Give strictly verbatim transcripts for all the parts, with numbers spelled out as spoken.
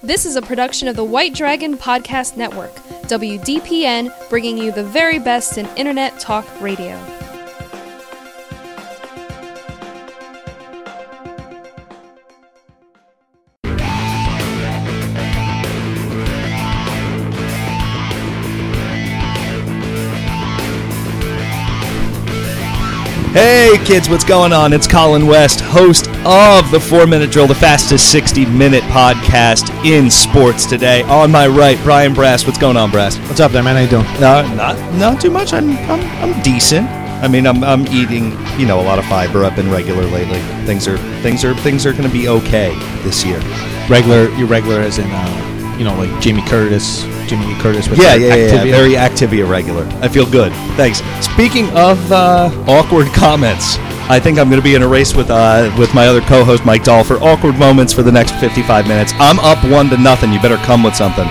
This is a production of the White Dragon Podcast Network, W D P N, bringing you the very best in Internet Talk Radio. Hey kids, what's going on? It's Colin West, host of the four minute Drill, the fastest sixty minute podcast in sports today. On my right, Brian Brass. What's going on, Brass? What's up there, man? How you doing? No, not not too much. I'm I'm I'm decent. I mean, I'm I'm eating, you know, a lot of fiber. I've been regular lately. Things are things are things are going to be okay this year. Regular, you're regular as in, uh, you know, like Jamie Curtis. Jimmy Curtis with yeah, yeah, Activia. yeah, very Activia regular. I feel good. Thanks. Speaking of uh, awkward comments, I think I'm going to be in a race with uh, with my other co-host Mike Dahl for awkward moments for the next fifty-five minutes. I'm up one to nothing. You better come with something.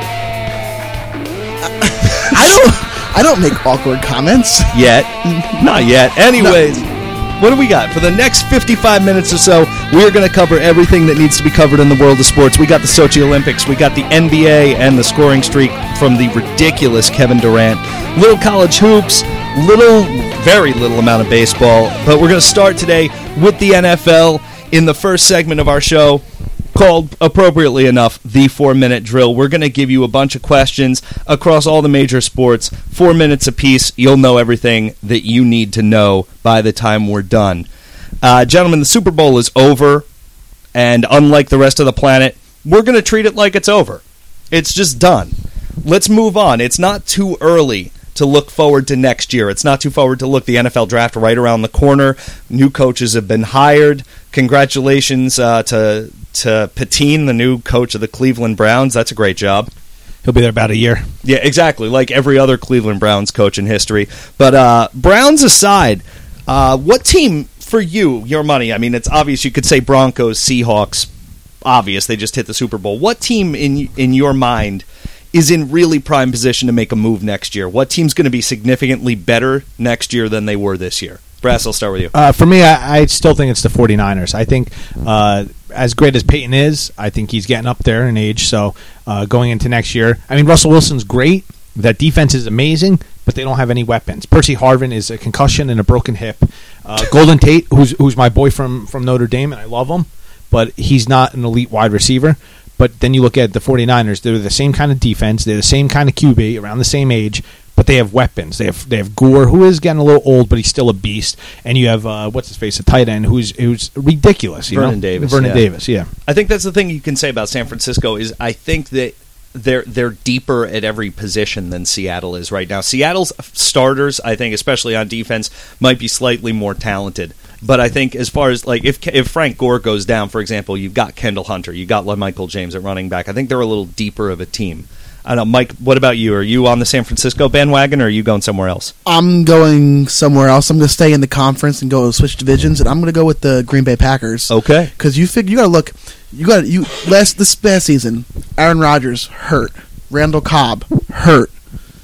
I don't. I don't make awkward comments yet. Not yet. Anyways. No. What do we got? For the next fifty-five minutes or so, we're going to cover everything that needs to be covered in the world of sports. We got the Sochi Olympics, we got the N B A and the scoring streak from the ridiculous Kevin Durant, little college hoops, little, very little amount of baseball. But we're going to start today with the N F L in the first segment of our show, called, appropriately enough, the four-minute drill. We're going to give you a bunch of questions across all the major sports, four minutes apiece. You'll know everything that you need to know by the time we're done. Uh, gentlemen, the Super Bowl is over, and unlike the rest of the planet, we're going to treat it like it's over. It's just done. Let's move on. It's not too early to look forward to next year. It's not too forward to look. The N F L draft right around the corner. New coaches have been hired. Congratulations uh, to to Patine, the new coach of the Cleveland Browns. That's a great job. He'll be there about a year. Yeah, exactly, like every other Cleveland Browns coach in history. But uh, Browns aside, uh, what team for you, your money? I mean, it's obvious you could say Broncos, Seahawks, obvious. They just hit the Super Bowl. What team in in your mind is in really prime position to make a move next year? What team's going to be significantly better next year than they were this year? Brass, I'll start with you. Uh, for me, I, I still think it's the 49ers. I think uh, as great as Peyton is, I think he's getting up there in age. So uh, going into next year, I mean, Russell Wilson's great. That defense is amazing, but they don't have any weapons. Percy Harvin is a concussion and a broken hip. Uh, Golden Tate, who's who's my boy from, from Notre Dame, and I love him, but he's not an elite wide receiver. But then you look at the 49ers, they're the same kind of defense, they're the same kind of Q B, around the same age, but they have weapons. They have they have Gore, who is getting a little old, but he's still a beast. And you have, uh, what's his face, a tight end who's who's ridiculous. You Vernon know? Davis. Vernon yeah. Davis, yeah. I think that's the thing you can say about San Francisco is I think that they're they're deeper at every position than Seattle is right now. Seattle's starters, I think, especially on defense, might be slightly more talented. But I think as far as, like, if if Frank Gore goes down, for example, you've got Kendall Hunter, you've got Michael James at running back. I think they're a little deeper of a team. I don't know, Mike, what about you? Are you on the San Francisco bandwagon, or are you going somewhere else? I'm going somewhere else. I'm going to stay in the conference and go switch divisions, and I'm going to go with the Green Bay Packers. Okay. Because you fig- you got to look, you got you last this past season, Aaron Rodgers hurt, Randall Cobb hurt,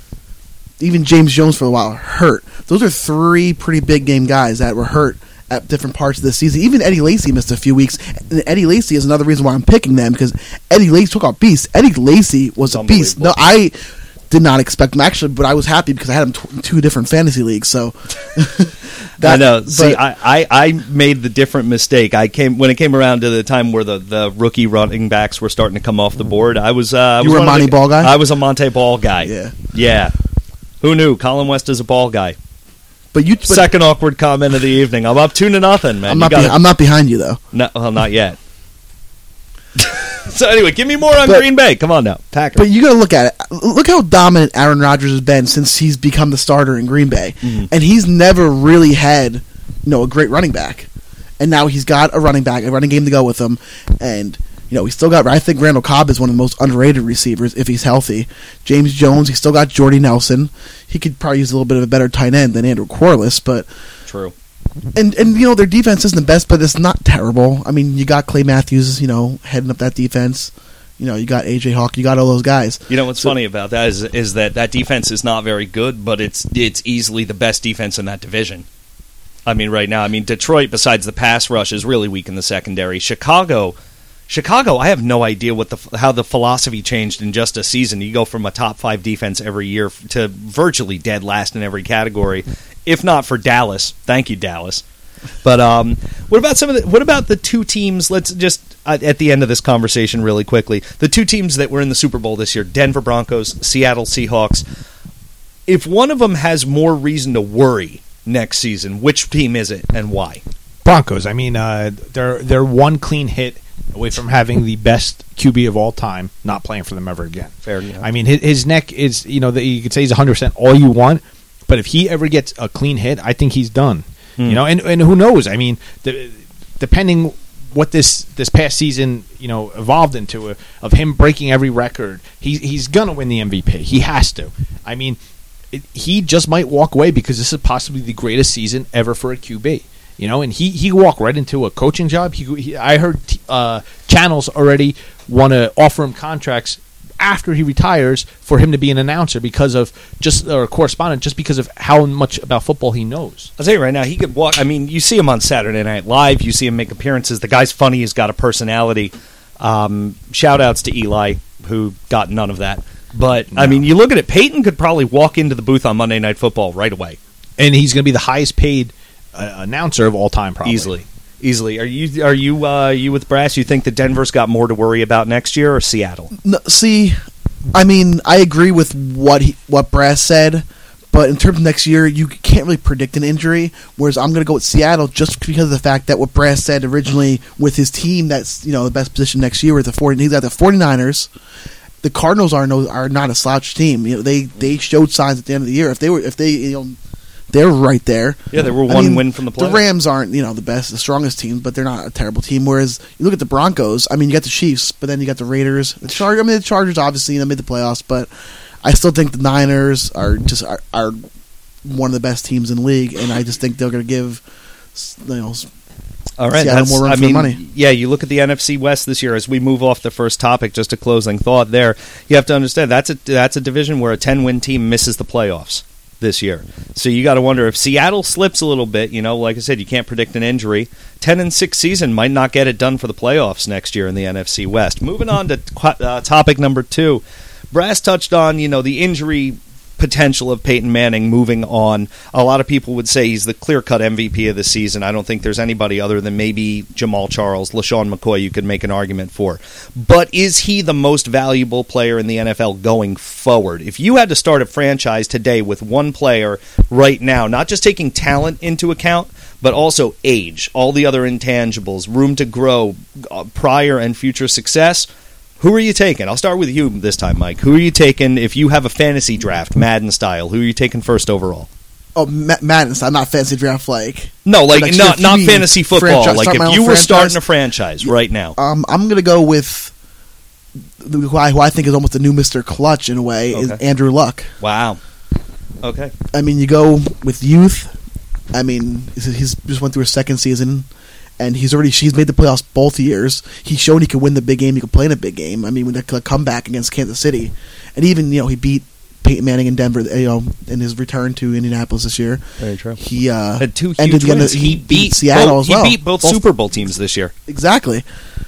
even James Jones for a while hurt. Those are three pretty big game guys that were hurt at different parts of the season. Even Eddie Lacy missed a few weeks. And Eddie Lacy is another reason why I'm picking them, because Eddie Lacy took out beast. Eddie Lacy was a beast. No, I did not expect him, actually, but I was happy because I had him t- in two different fantasy leagues. So that, I know. But, See, I, I, I made the different mistake. I came when it came around to the time where the, the rookie running backs were starting to come off the board. I was. Uh, you was were a Monty the, Ball guy? I was a Monte Ball guy. Yeah. Yeah. Who knew? Colin West is a ball guy. But you, but Second awkward comment of the evening. I'm up two to nothing, man. I'm not, be- I'm not behind you, though. No, well, not yet. So anyway, give me more on but, Green Bay. Come on now, Packers. But you got to look at it. Look how dominant Aaron Rodgers has been since he's become the starter in Green Bay, mm-hmm. and he's never really had, you know, a great running back. And now he's got a running back, a running game to go with him, and you know, he's still got. I think Randall Cobb is one of the most underrated receivers if he's healthy. James Jones, he's still got Jordy Nelson. He could probably use a little bit of a better tight end than Andrew Corliss, but true. And and you know, their defense isn't the best, but it's not terrible. I mean, you got Clay Matthews, you know, heading up that defense. You know, you got A J Hawk, you got all those guys. You know what's so, funny about that is is that that defense is not very good, but it's it's easily the best defense in that division. I mean, right now, I mean, Detroit, besides the pass rush, is really weak in the secondary. Chicago Chicago, I have no idea what the how the philosophy changed in just a season. You go from a top five defense every year to virtually dead last in every category, if not for Dallas. Thank you, Dallas. But um, what about some of the? What about the two teams? Let's just uh, at the end of this conversation, really quickly, the two teams that were in the Super Bowl this year: Denver Broncos, Seattle Seahawks. If one of them has more reason to worry next season, which team is it and why? Broncos. I mean, uh, they're they're one clean hit away from having the best Q B of all time not playing for them ever again. Fair enough. I mean, his, his neck is, you know, the, you could say he's one hundred percent all you want, but if he ever gets a clean hit, I think he's done. Hmm. You know, and and who knows? I mean, the, depending what this this past season, you know, evolved into, uh, of him breaking every record, he, he's going to win the M V P. He has to. I mean, it, he just might walk away because this is possibly the greatest season ever for a Q B. You know, and he he walked right into a coaching job. He, he I heard uh, channels already want to offer him contracts after he retires for him to be an announcer because of just or a correspondent just because of how much about football he knows. I'll tell you right now, he could walk. I mean, you see him on Saturday Night Live. You see him make appearances. The guy's funny. He's got a personality. Um, shout outs to Eli, who got none of that. But no. I mean, you look at it. Peyton could probably walk into the booth on Monday Night Football right away, and he's going to be the highest paid Uh, announcer of all time, probably easily, easily. Are you are you uh, you with Brass? You think that Denver's got more to worry about next year, or Seattle? No, see, I mean, I agree with what he, what Brass said, but in terms of next year, you can't really predict an injury. Whereas I'm going to go with Seattle just because of the fact that what Brass said originally with his team, that's, you know, the best position next year with the forty. He's got the forty-niners. The Cardinals are no are not a slouch team. You know, they they showed signs at the end of the year. If they were if they you know. They're right there. Yeah, they were one I mean, win from the playoffs. The Rams aren't, you know, the best, the strongest team, but they're not a terrible team. Whereas you look at the Broncos, I mean, you got the Chiefs, but then you got the Raiders. The Char- I mean, the Chargers obviously you know, made the playoffs, but I still think the Niners are just are, are one of the best teams in the league, and I just think they're going to give, you know, all right, Seattle more run I for mean, their money. Yeah, you look at the N F C West this year. As we move off the first topic, just a closing thought there. You have to understand that's a that's a division where a ten-win team misses the playoffs this year. So you got to wonder if Seattle slips a little bit, you know, like I said, you can't predict an injury. ten and six season might not get it done for the playoffs next year in the N F C West. Moving on to uh, topic number two. Brass touched on, you know, the injury potential of Peyton Manning moving on. A lot of people would say he's the clear-cut M V P of the season. I don't think there's anybody other than maybe Jamal Charles, LaShawn McCoy you could make an argument for. But is he the most valuable player in the N F L going forward? If you had to start a franchise today with one player right now, not just taking talent into account, but also age, all the other intangibles, room to grow, uh, prior and future success, who are you taking? I'll start with you this time, Mike. Who are you taking if you have a fantasy draft, Madden style? Who are you taking first overall? Oh, Ma- Madden style, not fantasy draft like. No, like like not not fantasy football. Franchise, like if you were franchise. starting a franchise yeah. right now. Um, I'm going to go with who I, who I think is almost the new Mister Clutch in a way, okay. is Andrew Luck. Wow. Okay. I mean, you go with youth. I mean, he's just went through his second season. And he's already he's made the playoffs both years. He showed he could win the big game. He could play in a big game. I mean, with a comeback against Kansas City, and even you know he beat Peyton Manning in Denver. You know, in his return to Indianapolis this year. Very true. He uh, had two huge wins. He, he beat, beat Seattle both, as well. He beat both, both Super Bowl teams this year. Exactly.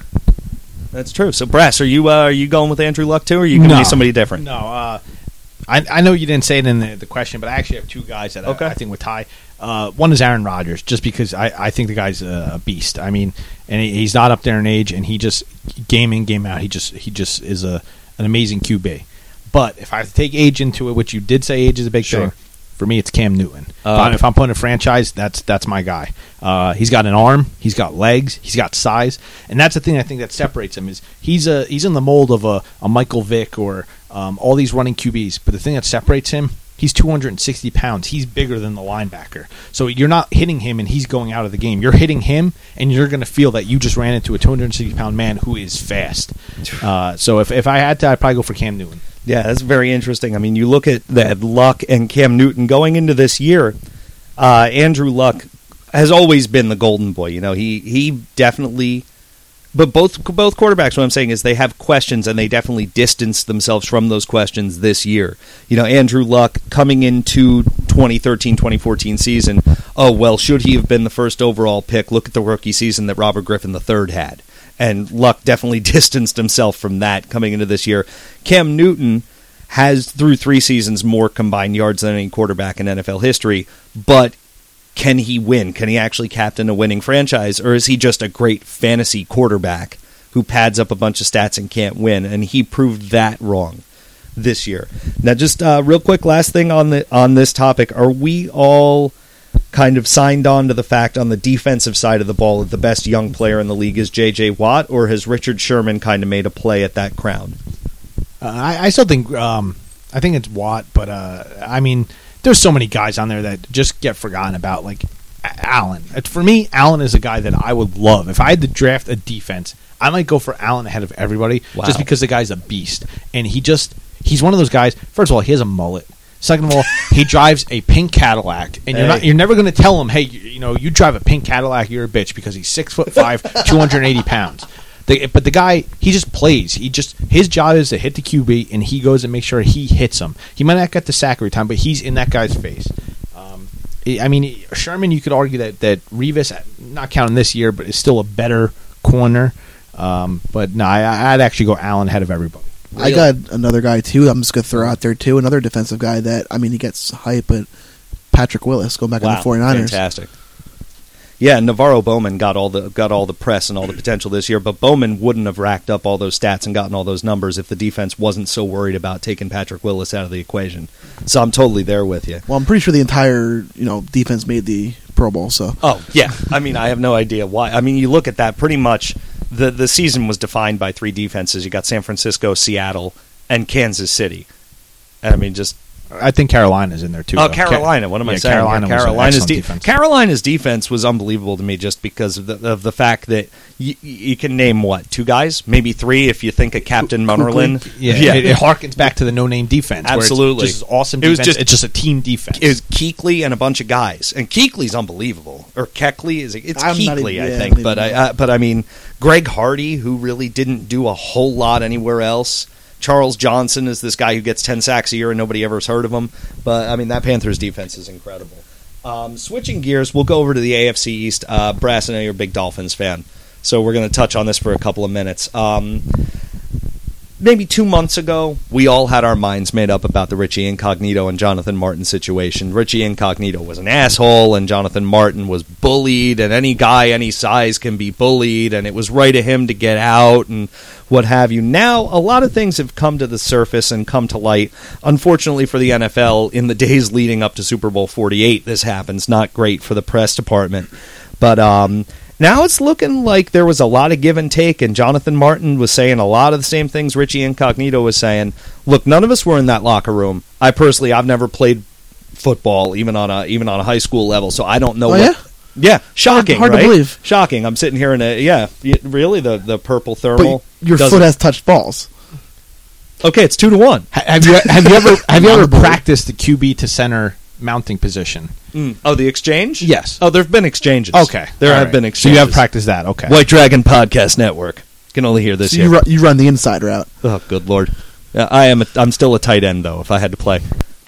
That's true. So, Brass, are you uh, are you going with Andrew Luck too, or are you going to no. be somebody different? No. Uh, I, I know you didn't say it in the, the question, but I actually have two guys that okay. I, I think would tie. Uh, one is Aaron Rodgers, just because I, I think the guy's a beast. I mean, and he, he's not up there in age, and he just game in, game out. He just he just is a an amazing Q B. But if I have to take age into it, which you did say age is a big sure. thing, for me it's Cam Newton. Uh, if, I'm, if I'm putting a franchise, that's that's my guy. Uh, he's got an arm, he's got legs, he's got size, and that's the thing I think that separates him is he's a he's in the mold of a, a Michael Vick or um, all these running Q Bs. But the thing that separates him. He's two hundred sixty pounds. He's bigger than the linebacker. So you're not hitting him and he's going out of the game. You're hitting him and you're going to feel that you just ran into a two hundred sixty pound man who is fast. Uh, so if, if I had to, I'd probably go for Cam Newton. Yeah, that's very interesting. I mean, you look at that Luck and Cam Newton going into this year, uh, Andrew Luck has always been the golden boy. You know, he, he definitely... But both both quarterbacks, what I'm saying is they have questions, and they definitely distanced themselves from those questions this year. You know, Andrew Luck coming into twenty thirteen twenty fourteen season, oh, well, should he have been the first overall pick? Look at the rookie season that Robert Griffin the third had. and Luck definitely distanced himself from that coming into this year. Cam Newton has, through three seasons, more combined yards than any quarterback in N F L history, but can he win? Can he actually captain a winning franchise, or is he just a great fantasy quarterback who pads up a bunch of stats and can't win? And he proved that wrong this year. Now, just uh, real quick, last thing on the on this topic: are we all kind of signed on to the fact on the defensive side of the ball that the best young player in the league is J J Watt, or has Richard Sherman kind of made a play at that crown? Uh, I, I still think um, I think it's Watt, but uh, I mean. There's so many guys on there that just get forgotten about, like Allen. For me, Allen is a guy that I would love. If I had to draft a defense, I might go for Allen ahead of everybody wow. just because the guy's a beast. And he just, he's one of those guys, first of all, he has a mullet. Second of all, he drives a pink Cadillac, and you're hey. not, you're never going to tell him, hey, you, you know, you drive a pink Cadillac, you're a bitch, because he's six foot five, two hundred eighty pounds. The, but the guy, he just plays. He just his job is to hit the Q B, and he goes and makes sure he hits him. He might not get the sack every time, but he's in that guy's face. Um, I mean, Sherman, you could argue that that Revis, not counting this year, but is still a better corner. Um, but no, I, I'd actually go Allen ahead of everybody. Really? I got another guy too. I'm just gonna throw out there too. Another defensive guy that I mean, he gets hype, but Patrick Willis, going back wow, on the 49ers. Fantastic. Yeah, Navarro Bowman got all the got all the press and all the potential this year, but Bowman wouldn't have racked up all those stats and gotten all those numbers if the defense wasn't so worried about taking Patrick Willis out of the equation. So I'm totally there with you. Well, I'm pretty sure the entire you know defense made the Pro Bowl. So oh yeah, I mean I have no idea why. I mean you look at that, pretty much the the season was defined by three defenses. You got San Francisco, Seattle, and Kansas City. And I mean just. I think Carolina's in there too. Oh, though. Carolina! What am yeah, I saying? Carolina yeah, was Carolina's, de- defense. Carolina's defense was unbelievable to me, just because of the, of the fact that y- you can name what two guys, maybe three, if you think of Captain Munnerlin. Yeah, yeah. It, it harkens back to the no-name defense. Absolutely, where it's just awesome. It was defense. just it's just a team defense. It was Kuechly and a bunch of guys, and Kuechly's unbelievable. Or Keckley is it's I'm Kuechly, even, I yeah, think. But I, uh, but I mean, Greg Hardy, who really didn't do a whole lot anywhere else. Charles Johnson is this guy who gets ten sacks a year and nobody ever's heard of him. But, I mean, that Panthers defense is incredible. Um, switching gears, we'll go over to the A F C East. Uh, Brass, I know you're a big Dolphins fan, so we're going to touch on this for a couple of minutes. Um, maybe two months ago, we all had our minds made up about the Richie Incognito and Jonathan Martin situation. Richie Incognito was an asshole, and Jonathan Martin was bullied, and any guy any size can be bullied, and it was right of him to get out, and what have you. Now, a lot of things have come to the surface and come to light. Unfortunately for the N F L, in the days leading up to Super Bowl forty-eight, this happens. Not great for the press department. But um, now it's looking like there was a lot of give and take, and Jonathan Martin was saying a lot of the same things Richie Incognito was saying. Look, none of us were in that locker room. I personally, I've never played football, even on a even on a high school level, so I don't know oh, what... Yeah? Yeah, shocking, hard, hard right? to believe. Shocking. I'm sitting here in a... Yeah, really, the, the purple thermal... But your doesn't- foot has touched balls. Okay, it's two to one. Ha- have you have you ever have you ever Not a bully. practiced the Q B to center mounting position? Mm. Oh, the exchange? Yes. Oh, there have been exchanges. Okay, There All have right. been So exchanges. you have practiced that? Okay. White Dragon Podcast Network. Can only hear this So here. you, ru- you run the inside route. Oh, good lord. Uh, I am. A, I'm still a tight end, though, if I had to play.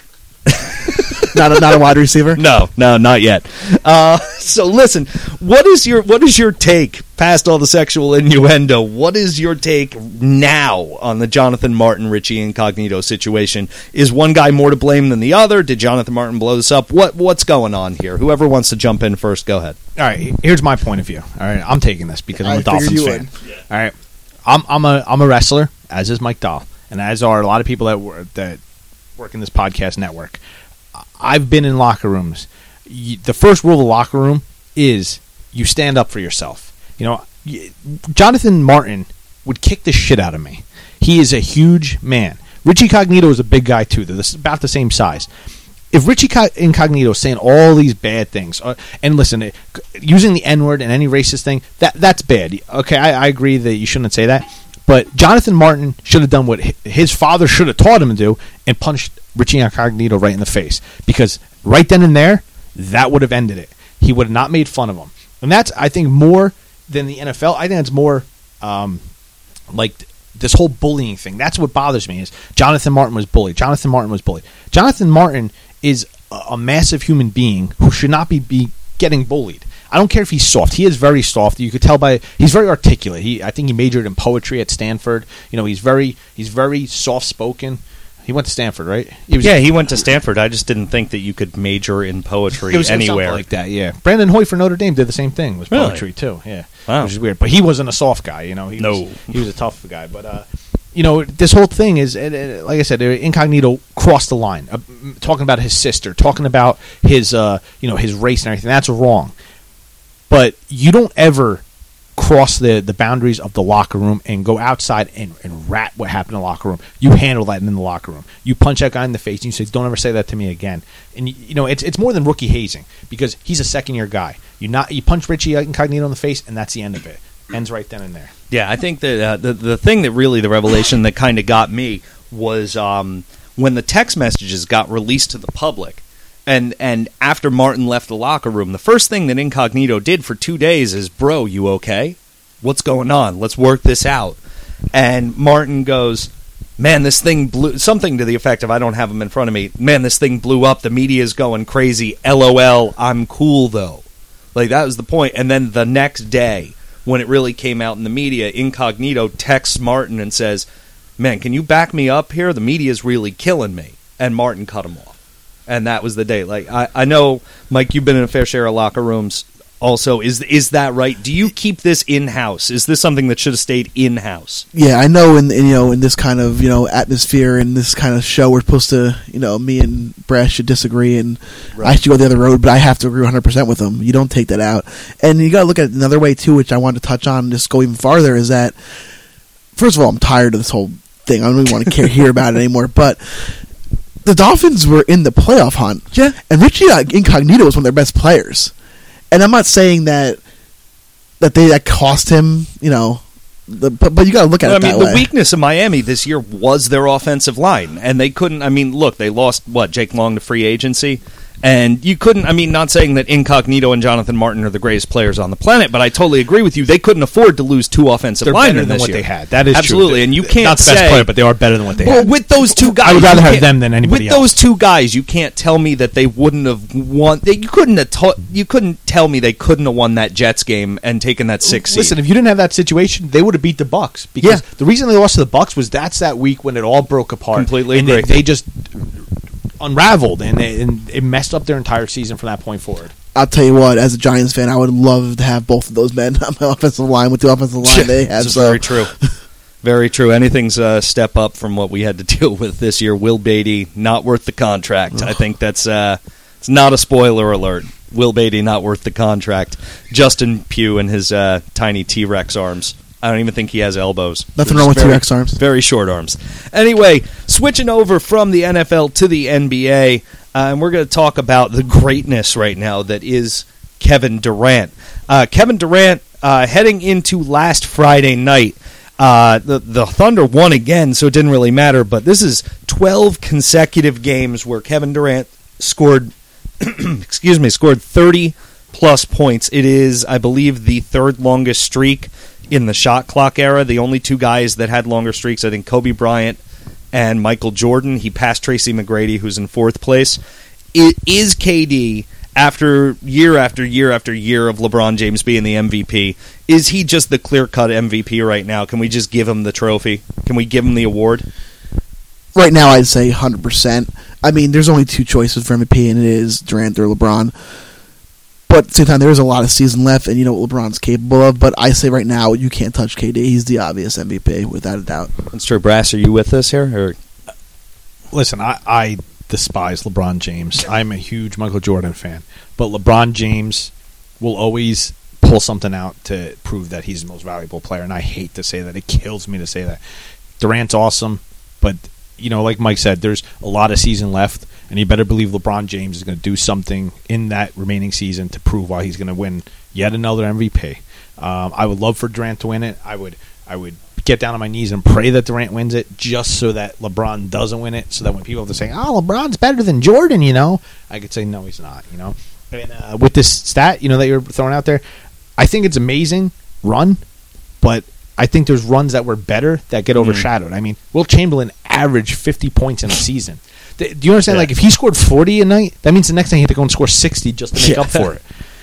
not a, not a wide receiver. No, no, not yet. Uh, so listen, what is your what is your take past all the sexual innuendo? What is your take now on the Jonathan Martin Richie Incognito situation? Is one guy more to blame than the other? Did Jonathan Martin blow this up? What what's going on here? Whoever wants to jump in first, go ahead. All right. Here's my point of view. All right. I'm taking this because I'm I a Dolphins figured you fan. All right. I'm I'm a I'm a wrestler, as is Mike Dahl, and as are a lot of people that work that work in this podcast network. I've been in locker rooms. You, the first rule of the locker room is you stand up for yourself. You know, y- Jonathan Martin would kick the shit out of me. He is a huge man. Richie Incognito is a big guy too. They're about the same size. If Richie Incognito is saying all these bad things, uh, and listen, uh, using the N-word and any racist thing, that that's bad. Okay, I, I agree that you shouldn't say that. But Jonathan Martin should have done what his father should have taught him to do and punched Richie Incognito right in the face. Because right then and there, that would have ended it. He would have not made fun of him. And that's, I think, more than the N F L. I think it's more um, like this whole bullying thing. That's what bothers me is Jonathan Martin was bullied. Jonathan Martin was bullied. Jonathan Martin is a, a massive human being who should not be, be getting bullied. I don't care if he's soft. He is very soft. You could tell by he's very articulate. He I think he majored in poetry at Stanford. You know, he's very he's very soft spoken. He went to Stanford, right? He was, yeah, he went to Stanford. I just didn't think that you could major in poetry it was anywhere like that. Yeah, Brandon Hoy for Notre Dame did the same thing. Was Really? poetry too. Yeah, Wow. which is weird. But he wasn't a soft guy. You know, he No. was, he was a tough guy. But uh, you know, this whole thing is, uh, uh, like I said, uh, Incognito crossed the line. Uh, m- talking about his sister, talking about his, uh, you know, his race and everything. That's wrong. But you don't ever cross the, the boundaries of the locker room and go outside and, and rat what happened in the locker room. You handle that in the locker room. You punch that guy in the face and you say, don't ever say that to me again. And, you, you know, it's it's more than rookie hazing because he's a second-year guy. You not you punch Richie Incognito in the face, and that's the end of it. Ends right then and there. Yeah, I think that uh, the the thing that really the revelation that kind of got me was um, when the text messages got released to the public, and and after Martin left the locker room, the first thing that Incognito did for two days is, "Bro, you okay? What's going on? Let's work this out." And Martin goes, "Man, this thing blew," something to the effect of, I don't have him in front of me, "Man, this thing blew up. The media's going crazy. LOL, I'm cool though." Like, that was the point. And then the next day, when it really came out in the media, Incognito texts Martin and says, "Man, can you back me up here? The media's really killing me." And Martin cut him off. And that was the day. Like, I, I know, Mike, you've been in a fair share of locker rooms also. Is is that right? Do you keep this in-house? Is this something that should have stayed in-house? Yeah, I know. In, in you know, in this kind of you know atmosphere and this kind of show, we're supposed to you know me and Brad should disagree, and Right. I should go the other road, but I have to agree one hundred percent with them. You don't take that out, and you got to look at it another way too, which I wanted to touch on. And just go even farther is that first of all, I'm tired of this whole thing. I don't even want to care hear about it anymore. But the Dolphins were in the playoff hunt, Yeah. and Richie Incognito was one of their best players. And I'm not saying that that they that cost him, you know, the, but but you got to look at Well, it I that mean, the way. weakness of Miami this year was their offensive line, and they couldn't. I mean, look, they lost what Jake Long to free agency, and you couldn't. I mean, not saying that Incognito and Jonathan Martin are the greatest players on the planet, but I totally agree with you. They couldn't afford to lose two offensive They're linemen better than this what year. they had. That is absolutely, true. and you They're can't not the best say, player, but they are better than what they Well, had. with those two guys, I would rather you have can't- them than anybody With else. those two guys, you can't tell me that they wouldn't have won. They, you couldn't have. Ta- you couldn't tell me they couldn't have won that Jets game and taken that six seed. Listen, if you didn't have that situation, they would have beat the Bucks because Yeah. the reason they lost to the Bucks was that's that week when it all broke apart. Completely and they, agree. they just unraveled and, they, and it messed up their entire season from that point forward. I'll tell you what, as a Giants fan, I would love to have both of those men on my offensive line with the offensive line they have. This is So very true. Very true. Anything's a step up from what we had to deal with this year. Will Beatty, not worth the contract. I think that's uh, it's not a spoiler alert. Will Beatty, not worth the contract. Justin Pugh and his uh, tiny T-Rex arms. I don't even think he has elbows. Nothing They're wrong just with very- T-Rex arms. Very short arms. Anyway, switching over from the N F L to the N B A, uh, and we're going to talk about the greatness right now that is Kevin Durant. Uh, Kevin Durant, uh, heading into last Friday night, uh, the, the Thunder won again, so it didn't really matter, but this is twelve consecutive games where Kevin Durant scored, excuse me, scored thirty plus points. It is, I believe, the third longest streak in the shot clock era. The only two guys that had longer streaks, I think, Kobe Bryant and Michael Jordan. He passed Tracy McGrady, who's in fourth place. It is K D, after year after year after year of LeBron James being the M V P, is he just the clear-cut M V P right now? Can we just give him the trophy? Can we give him the award? right now, I'd say one hundred percent. I mean, there's only two choices for M V P, and it is Durant or LeBron. But at the same time, there is a lot of season left, and you know what LeBron's capable of. But I say right now, you can't touch K D. He's the obvious M V P, without a doubt. That's true. Brass, are you with us here? Or? Listen, I, I despise LeBron James. I'm a huge Michael Jordan fan. But LeBron James will always pull something out to prove that he's the most valuable player. And I hate to say that. It kills me to say that. Durant's awesome. But, you know, like Mike said, there's a lot of season left. And you better believe LeBron James is going to do something in that remaining season to prove why he's going to win yet another M V P. Um, I would love for Durant to win it. I would I would get down on my knees and pray that Durant wins it just so that LeBron doesn't win it, so that when people have to say, oh, LeBron's better than Jordan, you know, I could say, no, he's not, you know. And uh, with this stat, you know, that you're throwing out there, I think it's amazing run, but I think there's runs that were better that get overshadowed. Mm. I mean, Will Chamberlain averaged fifty points in a season. Do you understand? Yeah. Like, if he scored forty a night, that means the next night he had to go and score sixty just to make Yeah. up for it.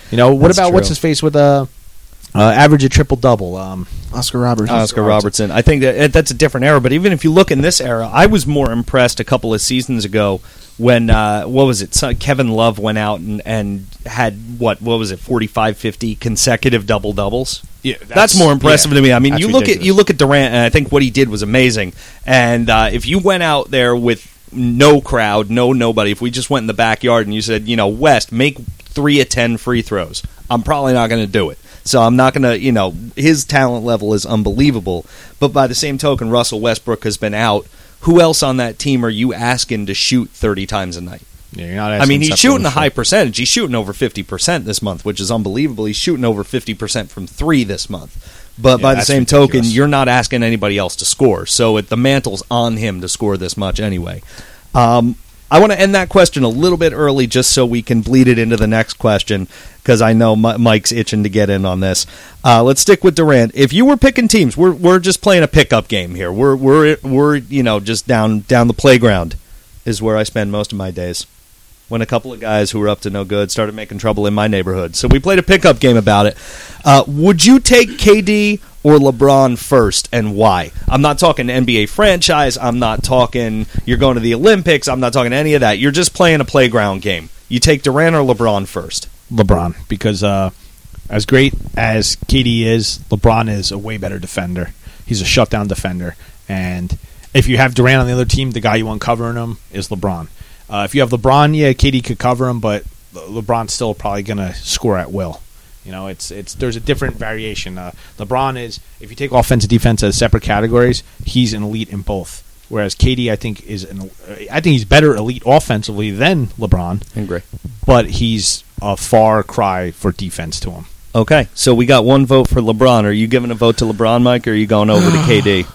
You know, what That's about true. what's his face with a uh, average a triple double? Um, Oscar Robertson. Oscar Robertson. I think that that's a different era. But even if you look in this era, I was more impressed a couple of seasons ago when uh, what was it? So Kevin Love went out and, and had what? What was it? forty-five, fifty consecutive double doubles. Yeah, that's, that's- more impressive yeah, to me. I mean, that's you look at ridiculous. you look at Durant, and I think what he did was amazing. And uh, if you went out there with no crowd, no nobody, if we just went in the backyard and you said, you know, West, make three of ten free throws, I'm probably not going to do it. So I'm not going to, you know, his talent level is unbelievable. But by the same token, Russell Westbrook has been out. Who else on that team are you asking to shoot thirty times a night? yeah, you're not I asking mean, he's Seth shooting a Curry. high percentage. He's shooting over fifty percent this month, which is unbelievable. He's shooting over fifty percent from three this month. But Yeah, by the that's same ridiculous. token, you're not asking anybody else to score. So it, the mantle's on him to score this much anyway. Um, I want to end that question a little bit early just so we can bleed it into the next question because I know M- Mike's itching to get in on this. Uh, let's stick with Durant. If you were picking teams, we're we're just playing a pickup game here. We're we're we're you know just down down the playground is where I spend most of my days. When a couple of guys who were up to no good started making trouble in my neighborhood. So we played a pickup game about it. Uh, would you take K D or LeBron first, and why? I'm not talking N B A franchise. I'm not talking you're going to the Olympics. I'm not talking any of that. You're just playing a playground game. You take Durant or LeBron first? LeBron, because uh, as great as K D is, LeBron is a way better defender. He's a shutdown defender. And if you have Durant on the other team, the guy you want covering him is LeBron. Uh, if you have LeBron, yeah, K D could cover him, but Le- LeBron's still probably going to score at will. You know, it's it's there's a different variation. Uh, LeBron is, if you take offense and defense as separate categories, he's an elite in both. Whereas K D, I think, is an, I think he's better elite offensively than LeBron, I agree. but he's a far cry for defense to him. Okay, so we got one vote for LeBron. Are you giving a vote to LeBron, Mike, or are you going over to K D?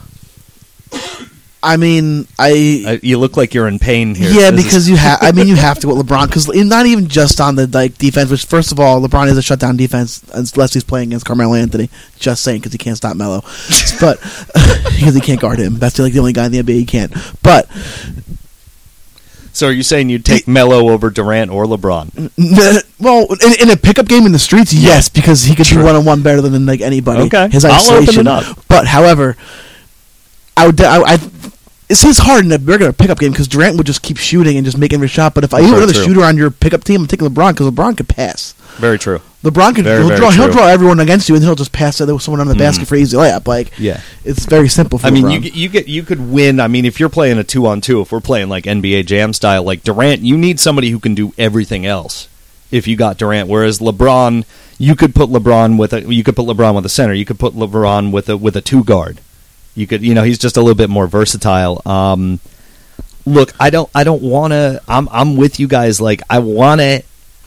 I mean, I Uh, you look like you're in pain here. yeah, This because is- you have. I mean, you have to go with LeBron because not even just on the like defense. Which first of all, LeBron is a shutdown defense unless he's playing against Carmelo Anthony. Just saying because he can't stop Melo, but because he can't guard him. That's like the only guy in the N B A he can't. But So are you saying you'd take Melo over Durant or LeBron? well, in, in a pickup game in the streets, yes, because he could True. do one on one better than like anybody. Okay. His I'll open isolation. it up. But however, I would. I, I it's it's hard in a regular pickup game because Durant would just keep shooting and just make every shot. But if I That's have very another true. shooter on your pickup team, I'm taking LeBron because LeBron could pass. Very true. LeBron could Very, he'll very draw he'll true. draw everyone against you and he'll just pass it to someone under the basket for easy layup. Like Yeah. it's very simple for I mean, LeBron. you get- you get you could win. I mean, if you're playing a two on two, if we're playing like N B A Jam style, like Durant, you need somebody who can do everything else. If you got Durant, whereas LeBron, you could put LeBron with a you could put LeBron with a center, you could put LeBron with a with a two guard. You could, you know, he's just a little bit more versatile. Um, look, I don't I don't want to. I'm I'm with you guys. Like I want to.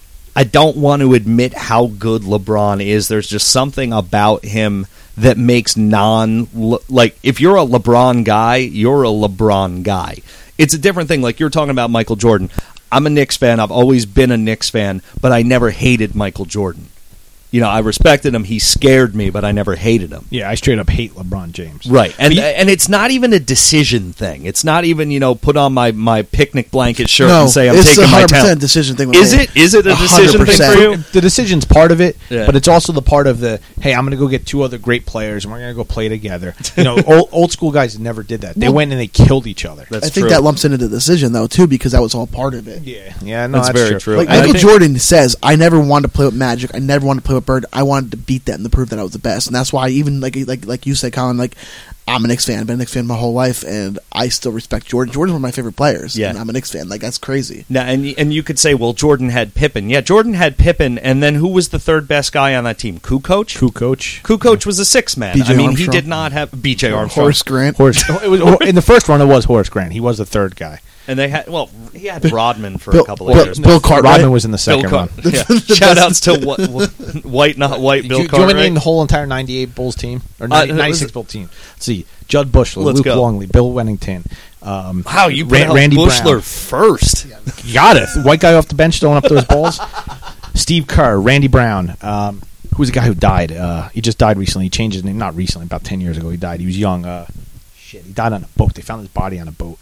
I don't want to admit how good LeBron is. There's just something about him that makes non like if you're a LeBron guy, you're a LeBron guy. It's a different thing. Like you're talking about Michael Jordan. I'm a Knicks fan. I've always been a Knicks fan, but I never hated Michael Jordan. You know, I respected him. He scared me, but I never hated him. Yeah, I straight up hate LeBron James. Right, and But you- and it's not even a decision thing. It's not even, you know, put on my, my picnic blanket shirt no, and say I'm it's taking a my hundred percent talent. decision thing. With Is me. it? Is it a A decision hundred thing for percent. you? The decision's part of it, Yeah. but it's also the part of the, hey, I'm going to go get two other great players and we're going to go play together. You know, old, old school guys never did that. They Well, went and they killed each other. That's I think true. that lumps into the decision though too because that was all part of it. Yeah, yeah, no, That's that's, very true. true. Like And I Michael think- Jordan says, I never wanted to play with Magic. I never wanted to play with Bird. I wanted to beat them to prove that I was the best. And that's why even like like like you said, Colin, like I'm a Knicks fan. I've been a Knicks fan my whole life, and I still respect Jordan. Jordan's one of my favorite players. Yeah. And I'm a Knicks fan. Like that's crazy. Now, and y- and you could say, well, Jordan had Pippen. Yeah, Jordan had Pippen, and then who was the third best guy on that team? Kukoc. Coup coach. Kukoc was a six man. B J I mean, Armstrong. he did not have B J Armstrong. Horace Grant. Horace, it was, in the first run, it was Horace Grant. He was the third guy. And they had well, he had Rodman for Bill- a couple of Bill- years. Bill Cartwright. Rodman was in the second Bill run. Car- yeah. Shout outs to what, what, white, not white. Do Bill you, do you want me to name Cartwright. the whole entire ninety-eight Bulls team? Or Uh, ninety, it was- ninety-six Bulls team? Let's see. Judd Bushler, Let's Luke go. Longley, Bill Wennington. Um, Wow, you Ran- put Randy Bushler Brown. first. You got it. White guy off the bench throwing up those balls. Steve Kerr, Randy Brown. Um, who's the guy who died? Uh, he just died recently. He changed his name. Not recently, about ten years ago. He died. He was young. Uh, shit, he died on a boat. They found his body on a boat.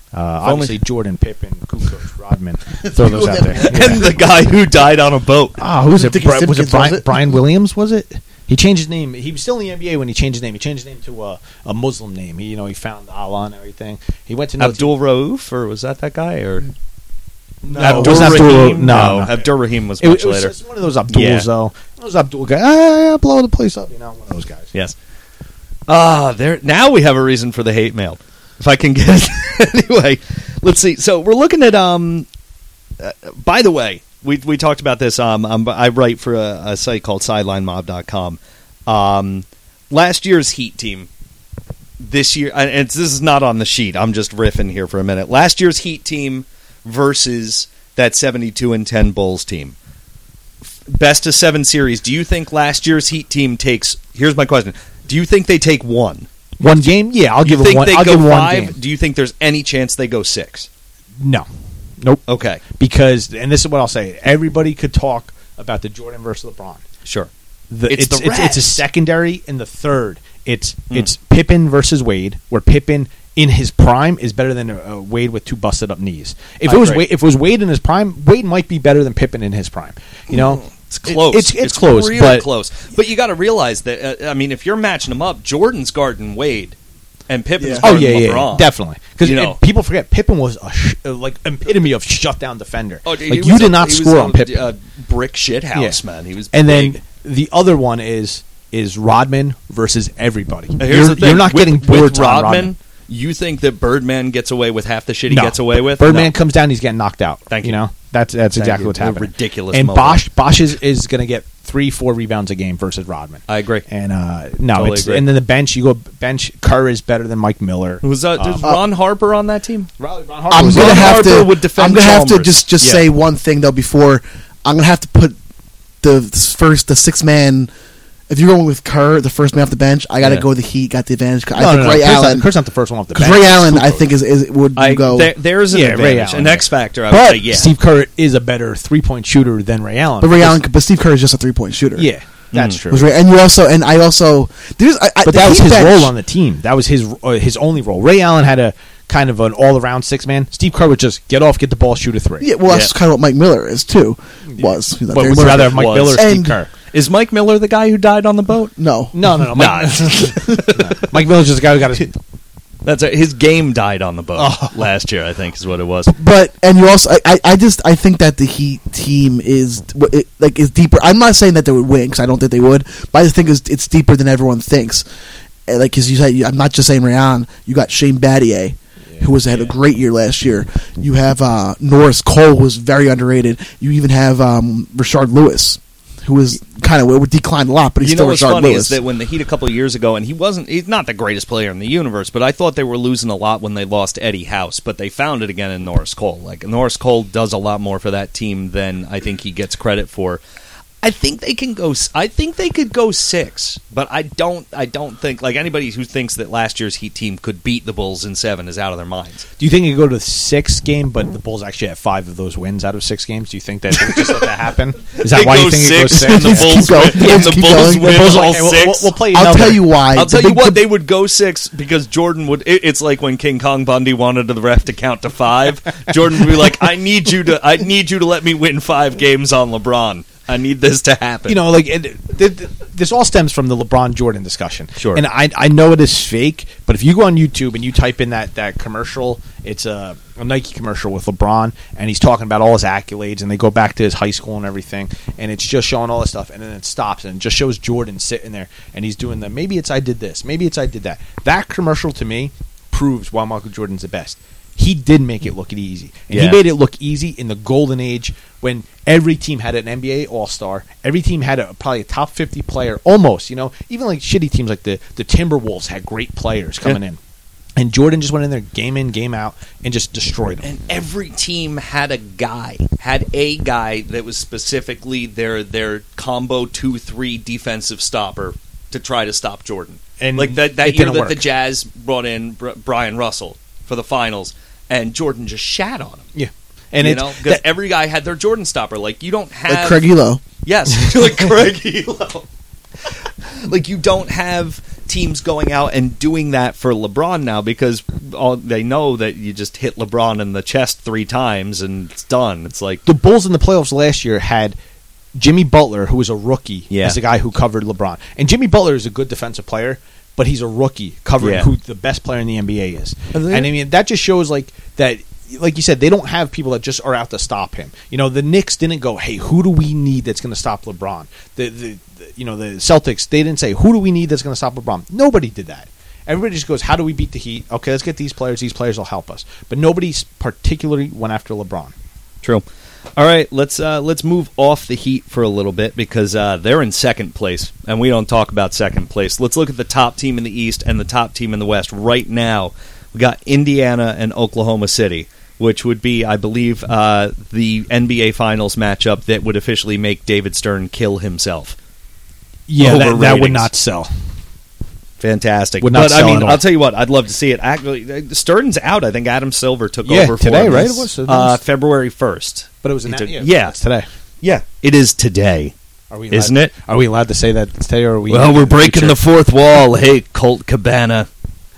Uh, obviously, Jordan, Pippen, Kukoc, Rodman. Throw those out there. And the guy who died on a boat. Ah, who's it? Dick Bri- was it Simpkins, Brian, was it? Brian Williams? Was it? He changed his name. He was still in the N B A when he changed his name. He changed his name to a, a Muslim name. He, you know, he found Allah and everything. He went to Abdul Rauf, or was that that guy? Or No, Abdul it wasn't Abdul- Rahim? no, no. Abdul Rahim was It, much it was later. just one of those Abduls, Yeah. though. Those Abdul guys, ah, blow the place up. You know, one of those guys. Yes. Ah, there. Now we have a reason for the hate mail. If I can get it. Anyway, let's see. So we're looking at. Um. Uh, by the way, we we talked about this. Um. um I write for a, a site called sideline mob dot com. Um. Last year's Heat team. This year, and it's, this is not on the sheet. I'm just riffing here for a minute. Last year's Heat team versus that seventy-two and ten Bulls team. Best of seven series. Do you think last year's Heat team takes? Here's my question. Do you think they take one? One game? Yeah, I'll Do give you him think one. they I'll go give him one five? game. Do you think there's any chance they go six? No. Nope. Okay, Because, and this is what I'll say, everybody could talk about the Jordan versus LeBron. sure. The, It's it's, the it's, it's a rest. secondary in the third. It's Hmm. it's Pippen versus Wade, where Pippen in his prime is better than uh, Wade with two busted up knees. If I it was agree. Wade, if it was Wade in his prime, Wade might be better than Pippen in his prime. You know, It's close. It- it's, it's close, really but close. But you got to realize that. Uh, I mean, if you're matching them up, Jordan's guarding Wade, and Pippen's Yeah. oh guarding yeah, yeah, LeBron. yeah, definitely. Because You know. people forget Pippen was a sh- uh, like epitome of shutdown defender. Oh, he like was you a- did not he was score a, on Pippen. A brick shit house, Yeah. man. He was, And big. then the other one is is Rodman versus everybody. Now, here's you're, the thing. you're not with, getting with boards Rodman, on Rodman. You think that Birdman gets away with half the shit he No. gets away with? Birdman No. comes down, he's getting knocked out. Thank you. you. know that's that's Thank exactly you. what's A happening. ridiculous And moment. Bosch Bosch is, is going to get three, four rebounds a game versus Rodman. I agree. And uh, no, Totally it's agree. and then the bench. You go bench. Kerr is better than Mike Miller. Was uh, there's Ron Harper on that team? Ron I'm was gonna Ron have Harper to. would defend I'm gonna have to Chalmers. just just Yeah. say one thing though before I'm gonna have to put the first the six man. If you're going with Kerr, the first man off the bench, I got to Yeah. go with the Heat. Got the advantage. I no, think no, no, Ray Kerr's Allen. Not, Kerr's not the first one off the Because bench. Ray Allen, It's I Kukoc. think is is would I, go. there, there's an Yeah, Ray advantage, Allen, an yeah. X factor. I would But say, yeah. Steve Kerr is a better three point shooter than Ray Allen. but Ray Because- Allen, but Steve Kerr is just a three point shooter. yeah, that's Mm. true. Was Ray, and you also and I also there's I, I, But the that was Heat his bench- role on the team. That was his uh, his only role. Ray Allen had a kind of an all around six man. Steve Kerr would just get off, get the ball, shoot a three. Yeah, well, that's Yeah. kind of what Mike Miller is too. Was He's not But very would you much- rather have Mike was. Miller or Steve And- Kerr? Is Mike Miller the guy who died on the boat? no No, no, no. Nah. Mike, no. Mike Miller's just a guy who got his. That's a, his game died on the boat Oh. last year. I think is what it was. But and you also, I, I, I just, I think that the Heat team is it, like is deeper. I'm not saying that they would win because I don't think they would, but I just think it's, it's deeper than everyone thinks. And like as you said, I'm not just saying Ray Allen. You got Shane Battier, who was had a great year last year. You have uh, Norris Cole, who was very underrated. You even have um, Rashard Lewis, who was kind of declined a lot, but he's You still know what's Rashard funny Lewis. is that when the Heat a couple of years ago, and he wasn't, he's not the greatest player in the universe, but I thought they were losing a lot when they lost Eddie House, but they found it again in Norris Cole. Like Norris Cole does a lot more for that team than I think he gets credit for. I think they can go. I think they could go six, but I don't. I don't think like anybody who thinks that last year's Heat team could beat the Bulls in seven is out of their minds. Do you think it could go to six game, but the Bulls actually have five of those wins out of six games? Do you think that they would just let that happen? Is that They why go you think it goes six, six? and the Let's Bulls keep going. win, Let's and the keep Bulls going. win The Bulls are all like, we'll, six. we'll, we'll play I'll another. tell you why. I'll The tell you big- what, the- they would go six because Jordan would. It, it's like when King Kong Bundy wanted the ref to count to five. Jordan would be like, "I need you to. I need you to let me win five games on LeBron. I need this to happen." You know, like it, it, it- this all stems from the LeBron Jordan discussion. Sure. And I I know it is fake, but if you go on YouTube and you type in that, that commercial, it's a, a Nike commercial with LeBron, and he's talking about all his accolades, and they go back to his high school and everything, and it's just showing all this stuff, and then it stops and it just shows Jordan sitting there, and he's doing the maybe it's I did this, maybe it's I did that. That commercial to me proves why Michael Jordan's the best. He did make it look easy. And Yeah. he made it look easy in the golden age when every team had an N B A All-Star. Every team had a, probably a top fifty player, almost, you know. Even like shitty teams like the, the Timberwolves had great players coming Yeah. in. And Jordan just went in there game in, game out, and just destroyed them. And every team had a guy, had a guy that was specifically their their combo two three defensive stopper to try to stop Jordan. And like that, that it year didn't that work. the Jazz brought in Br- Brian Russell for the finals, and Jordan just shat on him. Yeah. And you it's, know, because that- every guy had their Jordan stopper. Like you don't have like Craig Elo. Yes, like Craig Elo. Like you don't have teams going out and doing that for LeBron now because all, they know that you just hit LeBron in the chest three times and it's done. It's like the Bulls in the playoffs last year had Jimmy Butler, who was a rookie, Yeah. as a guy who covered LeBron. And Jimmy Butler is a good defensive player, but he's a rookie covering Yeah. who the best player in the N B A is. Are they- And I mean, that just shows like that. Like you said, they don't have people that just are out to stop him. You know, the Knicks didn't go, "Hey, who do we need that's going to stop LeBron?" The, the, the you know the Celtics, they didn't say, "Who do we need that's going to stop LeBron?" Nobody did that. Everybody just goes, "How do we beat the Heat? Okay, let's get these players. These players will help us." But nobody particularly went after LeBron. True. All right, let's uh, let's move off the Heat for a little bit because uh, they're in second place, and we don't talk about second place. Let's look at the top team in the East and the top team in the West right now. We got Indiana and Oklahoma City, which would be, I believe, uh, the N B A Finals matchup that would officially make David Stern kill himself. Yeah, Over that, that would ratings. not sell. Fantastic. Would not but I sell mean, at all. I'll tell you what, I'd love to see it. Actually, Stern's out. I think Adam Silver took Yeah, over for today, him. right? It was- it uh, was- February first. But it was He an took- yeah, yeah. it's today. Yeah, it is today. Are we Isn't allowed- it? Are we allowed to say that today, or are we? Well, in we're the breaking future? the fourth wall. Hey, Colt Cabana.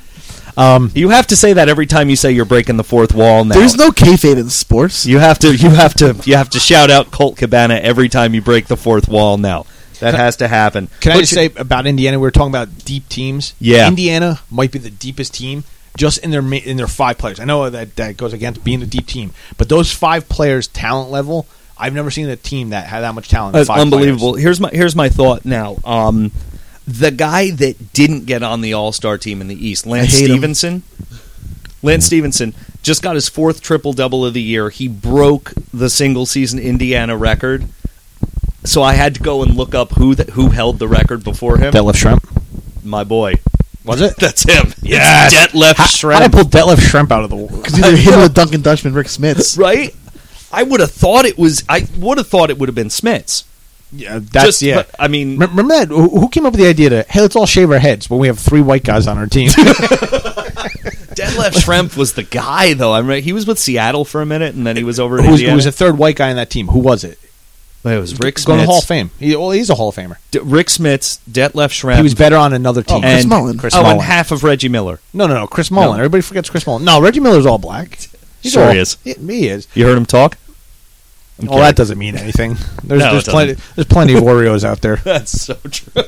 Um, You have to say that every time you say you're breaking the fourth wall. Now There's no kayfabe in sports. You have to. You have to. You have to shout out Colt Cabana every time you break the fourth wall. Now that has to happen. Can I But just you- say about Indiana? We were talking about deep teams. Yeah. Indiana might be the deepest team just in their ma- in their five players. I know that that goes against being a deep team, but those five players' talent level, I've never seen a team that had that much talent. in That's five unbelievable. players. Here's my here's my thought now. Um, the guy that didn't get on the All Star team in the East, Lance hate him. Stevenson. Lance Stevenson just got his fourth triple double of the year. He broke the single season Indiana record. So I had to go and look up who th- who held the record before him. Detlef Schrempf. My boy. Was it? That's him. Yes. It's Detlef How, Schrempf. how did I pull Detlef Schrempf out of the wall? Because either him or Duncan Dutchman, Rick Smits. Right? I would have thought it was. I would have thought it would have been Smits. Yeah, that's Just, yeah. but, I mean, Rem- Remember that? Who who came up with the idea to hey, let's all shave our heads when we have three white guys on our team? Detlef Schrempf was the guy, though. I mean, he was with Seattle for a minute, and then he was over at who, was, Indiana. who was the third white guy in that team? Who was it? It was Rick Go to the Hall of Smits. Fame. He, well, he's a Hall of Famer. D- Rick Smits, Detlef Schrempf. He was better on another team. Oh, Chris and, Mullin. Chris oh, Mullin. and half of Reggie Miller. No, no, no. Chris Mullen. No. Everybody forgets Chris Mullen. No, Reggie Miller's all black. He's Sure all, he is. He, he is. You heard him talk? I'm Well, that kidding. doesn't mean anything. There's, No, there's it plenty. doesn't. There's plenty of Oreos out there. That's so true.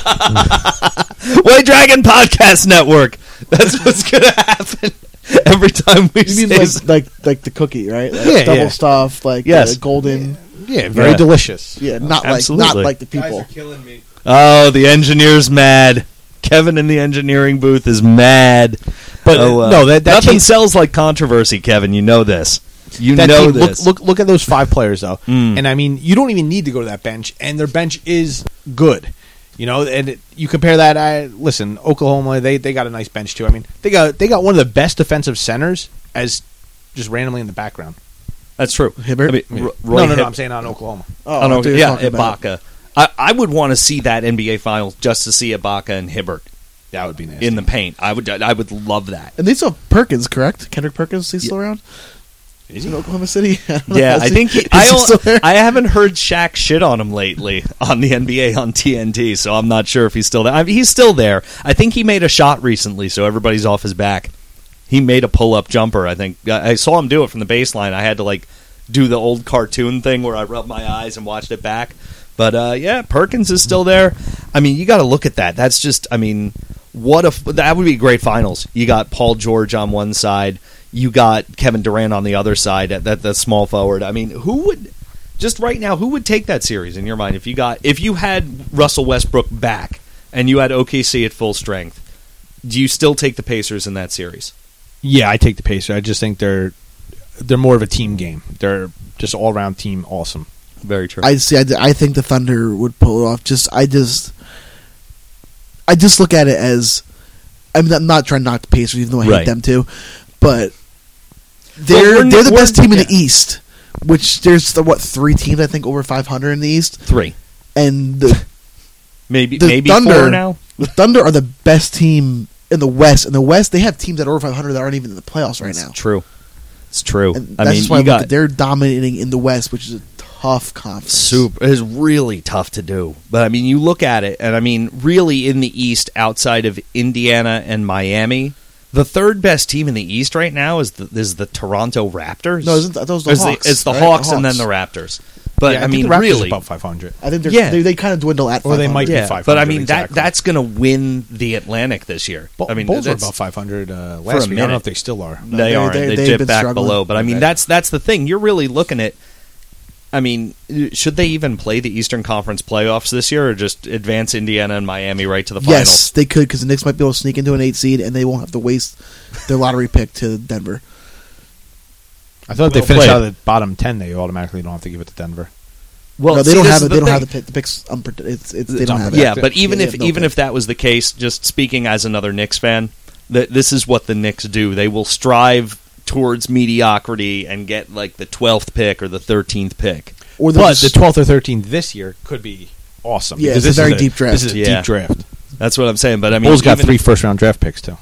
White Dragon Podcast Network. That's what's going to happen every time we You mean say like, s- like like the cookie, right? Like Yeah, double yeah. stuff, like Yes. uh, golden. Yeah, very Yeah. delicious. Yeah, not like Absolutely. not like the people. killing me. Oh, the engineer's mad. Kevin in the engineering booth is mad. But Oh, uh, uh, no, that, that nothing team, sells like controversy, Kevin. You know this. You that know team, look, this. look, look at those five players though, Mm. and I mean, you don't even need to go to that bench, and their bench is good. You know, and it, you compare that. I listen, Oklahoma, they they got a nice bench too. I mean, they got they got one of the best defensive centers as just randomly in the background. That's true. Hibbert? I mean, Yeah. R- Roy no, no, no. Hib- I'm saying on Oklahoma. Oh, Oh, no, I thought you were yeah, talking about- Ibaka. I, I would want to see that N B A Finals just to see Ibaka and Hibbert That would be nice. in the paint. I would I would love that. And they still have Perkins, correct? Kendrick Perkins, he's still around Is in he? Oklahoma City. I don't know. Yeah, Is I he- think he, is I, he don't- still there? I haven't heard Shaq shit on him lately on the N B A on T N T, so I'm not sure if he's still there. I mean, he's still there. I think he made a shot recently, so everybody's off his back. He made a pull-up jumper, I think. I I saw him do it from the baseline. I had to, like, do the old cartoon thing where I rubbed my eyes and watched it back. But, uh, yeah, Perkins is still there. I mean, you got to look at that. That's just, I mean, what a, that would be great finals. You got Paul George on one side. You got Kevin Durant on the other side at that, that small forward. I mean, who would, just right now, who would take that series in your mind? If you got, if you had Russell Westbrook back and you had O K C at full strength, do you still take the Pacers in that series? Yeah, I take the Pacers. I just think they're they're more of a team game. They're just all around team awesome. Very true. I see. I, I think the Thunder would pull it off. Just I just, I just look at it as, I mean, I'm not trying to knock the Pacers, even though I hate Right. them too, but Well, they're we're- they're the we're- best team in yeah. the East. Which there's the, what three teams I think over five hundred in the East, Three. and the, Maybe the maybe Thunder four now. The Thunder are the best team in the West. In the West, they have teams that are over five hundred that aren't even in the playoffs right It's now. true. It's true. And I that's mean, just why I you look got at they're dominating in the West, which is a tough conference. Super is really tough to do. But I mean, you look at it, and I mean, really in the East, outside of Indiana and Miami, the third best team in the East right now is the, is the Toronto Raptors. No, isn't that, those the It's Hawks. the, it's the right? Hawks the and then Hawks. the Raptors. But Yeah, I, I mean, think the Raptors really, are about five hundred. I think they're, Yeah. they, they kind of dwindle at Or they might be yeah. five hundred. But I mean, exactly. that that's going to win the Atlantic this year. Bull- I mean, Bulls were that's- about five hundred uh, For a last week. I don't know minute. if they still are. No, they they- aren't. they- They, they've dip been back struggling. below. But I mean, Okay. that's that's the thing. You're really looking at. I mean, should they even play the Eastern Conference playoffs this year, or just advance Indiana and Miami right to the finals? Yes, they could, because the Knicks might be able to sneak into an eight seed, and they won't have to waste their lottery pick to Denver. I thought if they Well finish played. out of the bottom ten, they automatically don't have to give it to Denver. Well, no, they see, don't this have is it. the They don't thing. have the pick. The picks. Unpre- it's, it's, they It's don't have it. Yeah, Yeah, but even they if have no even pick. if that was the case, just speaking as another Knicks fan, th- this is what the Knicks do. They will strive towards mediocrity and get like the twelfth pick or the thirteenth pick. Or they'll But just- the twelfth or thirteenth this year could be awesome. Yeah, because it's a this very is deep draft. This is a Yeah. deep draft. That's what I'm saying. But I mean, Bulls got even- three first round draft picks too.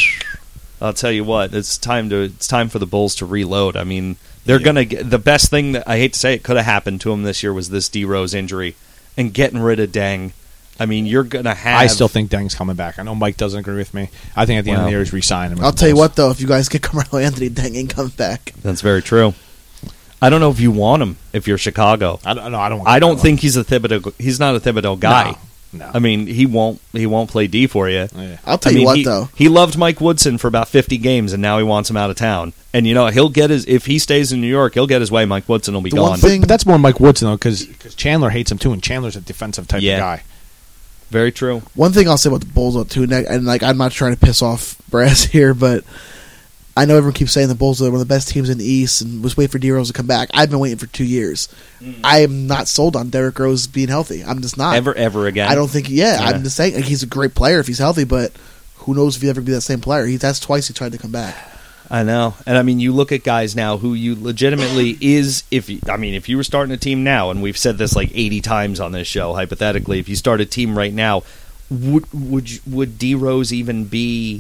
I'll tell you what, it's time to it's time for the Bulls to reload. I mean, they're Yeah. gonna get the best thing that I hate to say it could have happened to them this year was this D Rose injury and getting rid of Deng. I mean, you're gonna have. I still think Deng's coming back. I know Mike doesn't agree with me. I think at the end of Well, the year he's resign him. with I'll the tell you Bulls. what, though, if you guys get Carmelo Anthony, Deng ain't comes back. that's very true. I don't know if you want him if you're Chicago. I don't know. I don't. Want I don't that think he's a Thibodeau. He's not a Thibodeau guy. No. No. I mean, he won't. He won't play D for you. Yeah. I'll tell I mean, you what, he, though. he loved Mike Woodson for about fifty games, and now he wants him out of town. And you know, he'll get his. If he stays in New York, he'll get his way. Mike Woodson will be The one gone. thing- But that's more Mike Woodson though, because Chandler hates him too, and Chandler's a defensive type Yeah. of guy. Very true. One thing I'll say about the Bulls, though, too, and, and like I'm not trying to piss off Brass here, but I know everyone keeps saying the Bulls are one of the best teams in the East and was waiting for D Rose to come back. I've been waiting for two years. I am not sold on Derrick Rose being healthy. I'm just not. Ever, ever again. I don't think. Yeah, Yeah. I'm just saying like, he's a great player if he's healthy, but who knows if he ever be that same player? He that's twice he tried to come back. I know, and I mean, you look at guys now who you legitimately is. If you, I mean, if you were starting a team now, and we've said this like eighty times on this show, hypothetically, if you start a team right now, would would you, would D Rose even be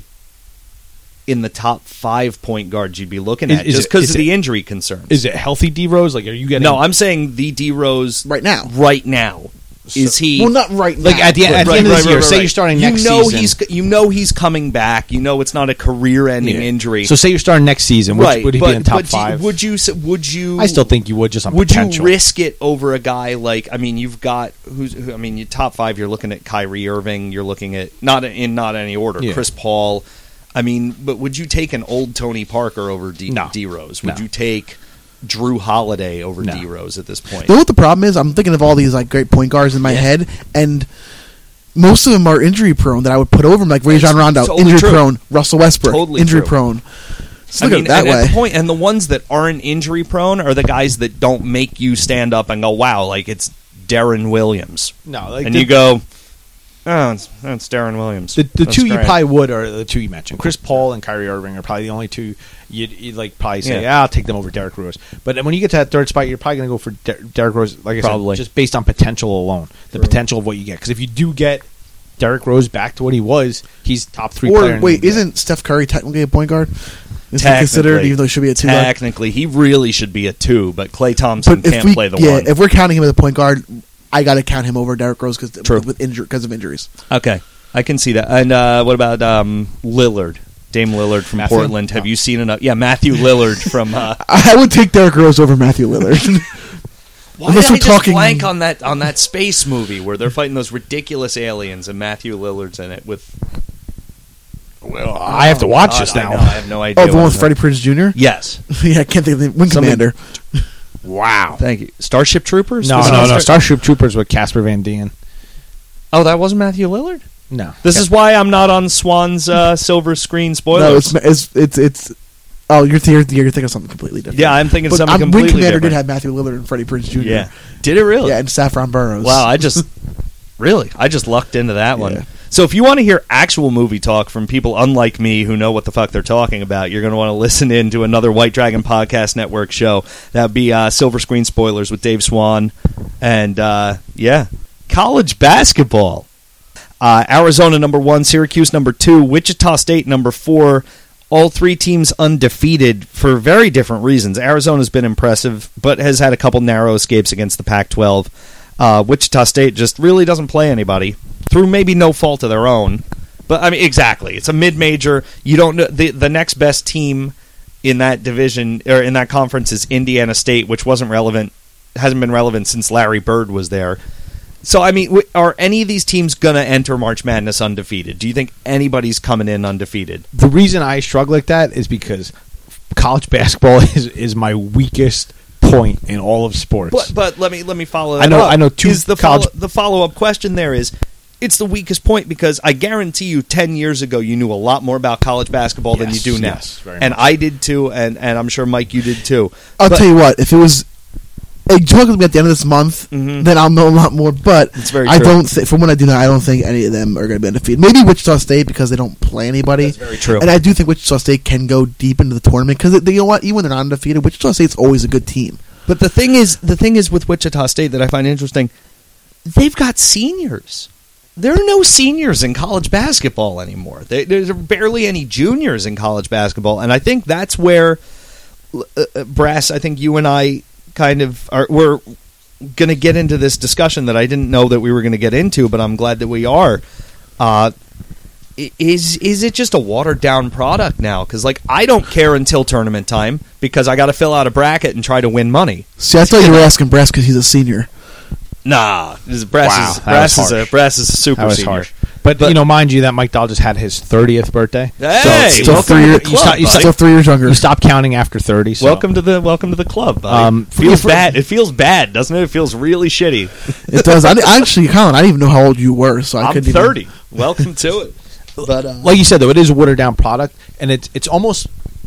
in the top five point guards you'd be looking Is- at is just it- because is of it- the injury concerns? Is it healthy D Rose? Like, are you getting? No, I'm saying the D Rose Right now. Right now, is he? Well, not right now. like at the, at the Right, end of right, this right, year. right, say right. you're starting you next know season. He's, you know he's coming back. You know it's not a career-ending Yeah. injury. So say you're starting next season. Would, right, would he but, be in the top but do you- five? would you? s- Would you? I still think you would just on Would potential. you risk it over a guy like? I mean, you've got who's? Who, I mean, your top five. You're looking at Kyrie Irving. You're looking at not in not any order. Yeah. Chris Paul. I mean, but would you take an old Tony Parker over D, No. D Rose? Would No. you take Drew Holiday over No. D Rose at this point? You know what the problem is? I'm thinking of all these like great point guards in my Yeah. head, and most of them are injury prone. That I would put over them, like Rajon Rondo, totally injury true. prone. Russell Westbrook, Totally injury true. prone. So I look mean, at it that and at way. the point, and the ones that aren't injury prone are the guys that don't make you stand up and go, "Wow!" Like it's Darren Williams, no, like and the, you go, "Oh, it's, it's Darren Williams." the, the That's two you great. probably would are the two you mentioned. Chris Paul and Kyrie Irving are probably the only two you'd, you'd like probably say, Yeah. yeah. I'll take them over Derrick Rose. But then when you get to that third spot, you're probably going to go for Der- Derrick Rose. Like I Probably. said, just based on potential alone, the potential of what you get. Because if you do get Derrick Rose back to what he was, he's top three. player Or in wait, the N B A. isn't Steph Curry technically a point guard? Is he Technically. considered, even though he should be a two guard? Technically, he really should be a two, but Klay Thompson But if can't we, play the yeah, one. if we're counting him as a point guard, I got to count him over Derrick Rose because True. with injury because of injuries. Okay, I can see that. And uh, what about um, Lillard? Dame Lillard from Matthew? Portland. Have No. you seen enough? Yeah, Matthew Lillard from. Uh, I would take Derrick Rose over Matthew Lillard. why Unless did we're I just talking- blank on that on that space movie where they're fighting those ridiculous aliens and Matthew Lillard's in it with. Well, I have to watch God, this I now. know, I have no idea. oh, the what one with I'm- Freddie Prinze Junior? Yes. yeah, I can't think of the Wing Somebody- Commander. Wow. Thank you. Starship Troopers? No, Was it no, on no. Star- Starship Troopers with Casper Van Dien. Oh, that wasn't Matthew Lillard? No. This is why I'm not on Swan's uh, silver screen spoilers. No, it's it's it's. it's oh, you're, th- you're thinking of something completely different. yeah, I'm thinking but something um, completely Wing Commander different. did have Matthew Lillard and Freddie Prinze Junior Yeah. Did it really? Yeah, and Saffron Burrows. Wow, I just really, I just lucked into that one. Yeah. So if you want to hear actual movie talk from people unlike me who know what the fuck they're talking about, you're going to want to listen in to another White Dragon Podcast Network show. That would be uh, Silver Screen Spoilers with Dave Swan. And, uh, yeah, college basketball. Uh, Arizona number one, Syracuse number two, Wichita State number four. all three teams undefeated for very different reasons. Arizona's been impressive, but has had a couple narrow escapes against the Pac twelve. Uh, Wichita State just really doesn't play anybody through maybe no fault of their own. But I mean, exactly, it's a mid-major. You don't know the the next best team in that division or in that conference is Indiana State, which wasn't relevant, hasn't been relevant since Larry Bird was there. So I mean, are any of these teams going to enter March Madness undefeated? Do you think anybody's coming in undefeated? The reason I shrug like that is because college basketball is is my weakest point in all of sports. But, but let me let me follow that I know up. I know two is the college follow, the follow-up question there is it's the weakest point because I guarantee you ten years ago you knew a lot more about college basketball yes, than you do now. Yes, very and much. I did too, and, and I'm sure Mike you did too. I'll But- tell you what, if it was a talk with me at the end of this month, Mhm. then I'll know a lot more. But It's very I true. don't th- from what I do know, I don't think any of them are going to be undefeated. Maybe Wichita State because they don't play anybody. That's very true. And I do think Wichita State can go deep into the tournament because you know what, even when they're not undefeated, Wichita State's always a good team. But the thing is, the thing is with Wichita State that I find interesting, they've got seniors. There are no seniors in college basketball anymore. They, there's barely any juniors in college basketball, and I think that's where uh, uh, Brass. I think you and I kind of are. We're going to get into this discussion that I didn't know that we were going to get into, but I'm glad that we are. Uh, i- is is it just a watered down product now? Because like I don't care until tournament time because I got to fill out a bracket and try to win money. See, I thought you were asking Brass because he's a senior. Nah, this is Brass Wow, is that Brass was is a harsh. Brass is a super That was senior. harsh. But, But- you know, mind you, that Mike Dahl just had his thirtieth birthday. Hey, still welcome three to year- the you club, stop- you buddy. Still three years younger. You stop counting after thirty. So. Welcome to the welcome to the club. Buddy. Um, feels for- bad. It feels bad, doesn't it? It feels really shitty. It does. I, I actually, Colin, I didn't even know how old you were, so I I'm couldn't thirty. Even, Welcome to it. But uh, Like you said, though, it is a watered down product, and it's it's almost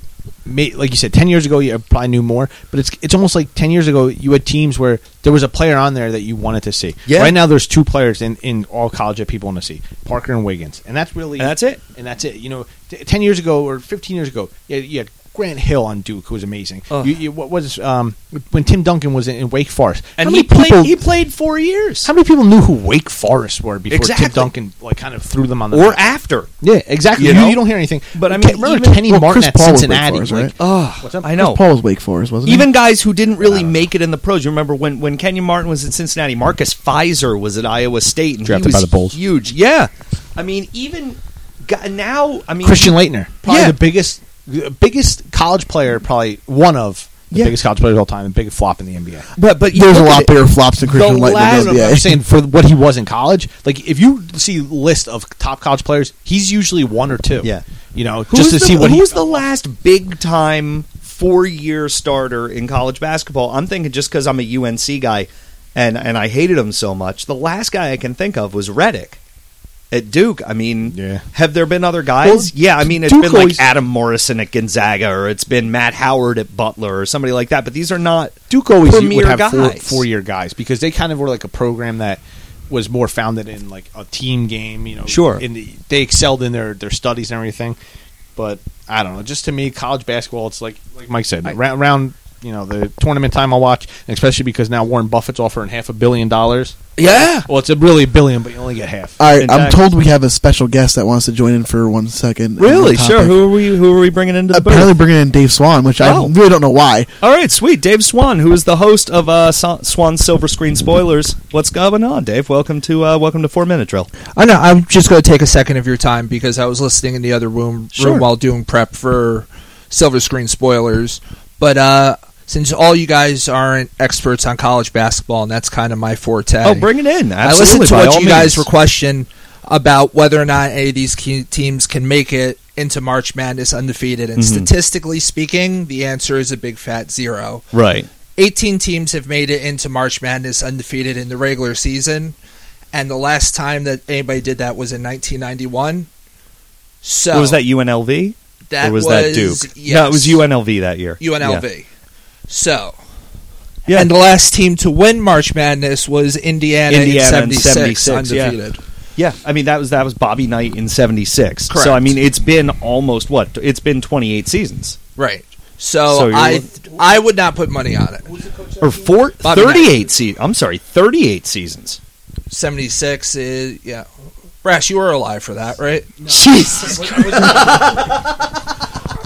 ma- like you said. Ten years ago, you probably knew more, but it's it's almost like ten years ago you had teams where there was a player on there that you wanted to see. Yeah. Right now, there's two players in, in all college that people want to see: Parker and Wiggins, and that's really and that's it. and that's it. You know, t- ten years ago or fifteen years ago, yeah, you had Grant Hill on Duke, who was amazing. Ugh. You, you, what was um, when Tim Duncan was in, in Wake Forest, And how he many played. people? He played four years, how many people knew who Wake Forest were before Exactly. Tim Duncan like kind of threw them on the or map? after. Yeah, exactly. You You, know? you don't hear anything. But I Ke- mean, remember even- Kenny well, Martin Chris at Paul was Wake Cincinnati? Forest, like, right? Oh, What's up? I know. Chris Paul was Wake Forest, wasn't Even guys who didn't really make it in the pros. You remember when, when Kenyon Martin was in Cincinnati, Marcus Pfizer was at Iowa State, and Drafted he was by the Bulls. huge. Yeah, I mean, even gu- now, I mean, Christian Laettner, probably Yeah. the biggest, the biggest college player, probably one of the Yeah. biggest college players of all time, and biggest flop in the N B A. But but he? you There's a look at lot it- bigger flops than Christian the Light in last- the N B A. I'm saying for what he was in college, like if you see a list of top college players, he's usually one or two. Yeah. you know, Who's just to the, see what who's he. the last big time four year starter in college basketball. I'm thinking just because I'm a U N C guy and and I hated him so much. The last guy I can think of was Reddick at Duke. I mean, Yeah. have there been other guys? Well, yeah, I mean, it's Duke been like always- Adam Morrison at Gonzaga, or it's been Matt Howard at Butler, or somebody like that. But these are not. Duke always premier would have four, guys. four-year guys because they kind of were like a program that was more founded in like a team game. You know, Sure. In the, they excelled in their, their studies and everything. But I don't know. Just to me, college basketball, it's like like Mike said, around, around you know the tournament time I'll watch, and especially because now Warren Buffett's offering half a billion dollars. Yeah. Well, it's a really a billion, but you only get half. All right, I'm Exactly. told we have a special guest that wants to join in for one second. Really? On the Sure. topic. Who are we? Who are we bringing into the Apparently booth? bringing in Dave Swan, which I Oh. really don't know why. All right, sweet. Dave Swan, who is the host of uh, Sa- Swan Silver Screen Spoilers. What's going on, Dave? Welcome to uh, welcome to Four Minute Drill. I know. I'm just going to take a second of your time because I was listening in the other room, Sure. room while doing prep for Silver Screen Spoilers. But uh, since all you guys aren't experts on college basketball, and that's kind of my forte, Oh, bring it in. Absolutely, I listened to by what all you guys means. were questioning about whether or not any of these key teams can make it into March Madness undefeated. And Mhm. statistically speaking, the answer is a big fat zero. Right. eighteen teams have made it into March Madness undefeated in the regular season, and the last time that anybody did that was in nineteen ninety-one. So What was that, U N L V? That or was, that Duke? Yes, No, it was U N L V that year. U N L V. So, Yeah. and the last team to win March Madness was Indiana, Indiana in in seventy-six, seventy-six, yeah. undefeated. Yeah, I mean that was that was Bobby Knight in seventy-six. Correct. So I mean it's been almost what? It's been twenty-eight seasons. Right. So, So you're I look- I would not put money on it. Or four, Bobby thirty-eight seasons. I'm sorry, thirty-eight seasons. seventy-six is yeah. Brash, you were alive for that, right? Jesus.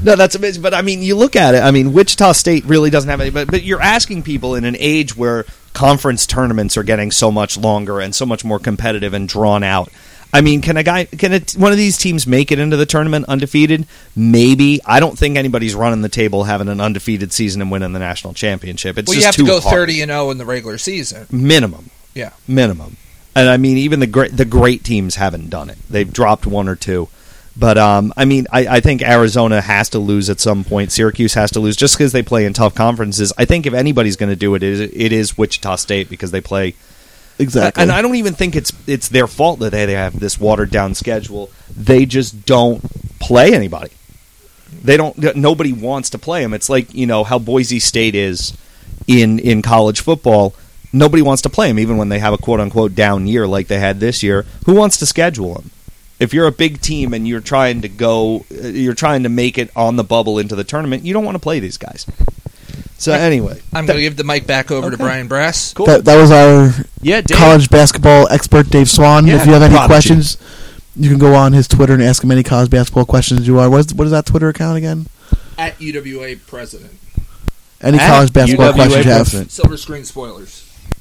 No, that's amazing. But I mean, you look at it. I mean, Wichita State really doesn't have any. But but you're asking people in an age where conference tournaments are getting so much longer and so much more competitive and drawn out. I mean, can a guy, can a, one of these teams make it into the tournament undefeated? Maybe. I don't think anybody's running the table having an undefeated season and winning the national championship. It's well, just you have too to go hard. thirty and zero in the regular season. Minimum. Yeah, minimum. And I mean, even the great the great teams haven't done it. They've dropped one or two. But um, I mean, I, I think Arizona has to lose at some point. Syracuse has to lose just because they play in tough conferences. I think if anybody's going to do it, it is, it is Wichita State because they play. Exactly. And I don't even think it's it's their fault that they, they have this watered down schedule. They just don't play anybody. They don't. Nobody wants to play them. It's like, you know, how Boise State is in in college football. Nobody wants to play them, even when they have a quote unquote down year like they had this year. Who wants to schedule them? If you're a big team and you're trying to go, you're trying to make it on the bubble into the tournament, you don't want to play these guys. So anyway, I'm going to give the mic back over Okay. to Brian Brass. Cool. That, that was our Yeah, Dave. college basketball expert, Dave Swan. Yeah, if you have any prodigy. questions, you can go on his Twitter and ask him any college basketball questions you are. What is, what is that Twitter account again? At U W A President. Any At college basketball U W A questions you have. President. Silver Screen Spoilers.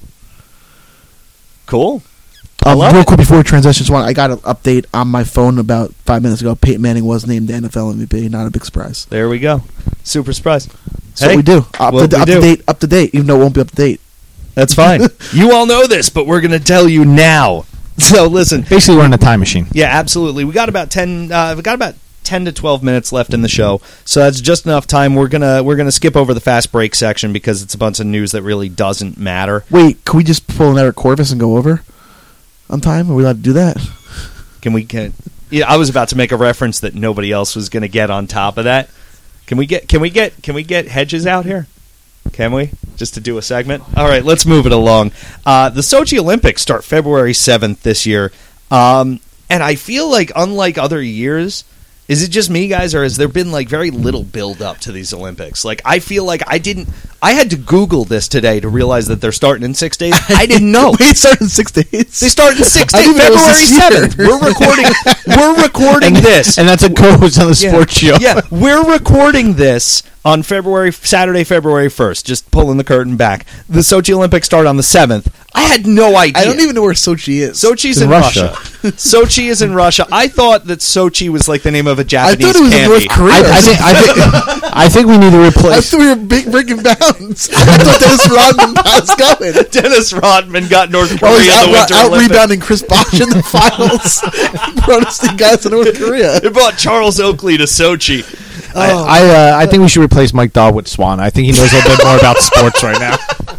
Cool. Um, love real it. quick before we transition, Swan, I got an update on my phone about five minutes ago. Peyton Manning was named the N F L M V P. Not a big surprise. There we go. Super surprise. So Hey, what we do. Up, what to, we up do. to date, up to date, even though it won't be up to date. That's fine. You all know this, but we're going to tell you now. So listen. Basically, we're in a time machine. Yeah, absolutely. We got about ten. Uh, we got about ten to twelve minutes left in the show, so that's just enough time. We're gonna we're gonna skip over the fast break section because it's a bunch of news that really doesn't matter. Wait, can we just pull an Eric Corvus and go over on time? Are we allowed to do that? Can we? Can, yeah, I was about to make a reference that nobody else was going to get on top of that. Can we get? Can we get? Can we get Hedges out here? Can we? Just to do a segment? All right, let's move it along. Uh, the Sochi Olympics start February seventh this year. Um, and I feel like, unlike other years, is it just me, guys, or has there been like very little build up to these Olympics? Like, I feel like I didn't. I had to Google this today to realize that they're starting in six days. I didn't know. Wait, start in six days. They start in six I days, didn't know it was February this year. seventh. We're recording. We're recording this. And that's a co-host on the Yeah. sports show. Yeah, we're recording this on February Saturday, February first. Just pulling the curtain back. The Sochi Olympics start on the seventh. I had no idea. I don't even know where Sochi is. Sochi's It's in in Russia. Russia. Sochi is in Russia. I thought that Sochi was like the name of a I Japanese thought it was in candy. North Korea. I, I, think, I, think, I think we need to I replace. thought we were big breaking bounds. I thought Dennis Rodman got us going. Dennis Rodman got North Well, Korea he's in out, the Winter out Olympics. rebounding Chris Bosh in the finals. Brought us the guys to North Korea. They brought Charles Oakley to Sochi. I, I, uh, I think we should replace Mike Dahl with Swan. I think he knows a little bit more about sports right now.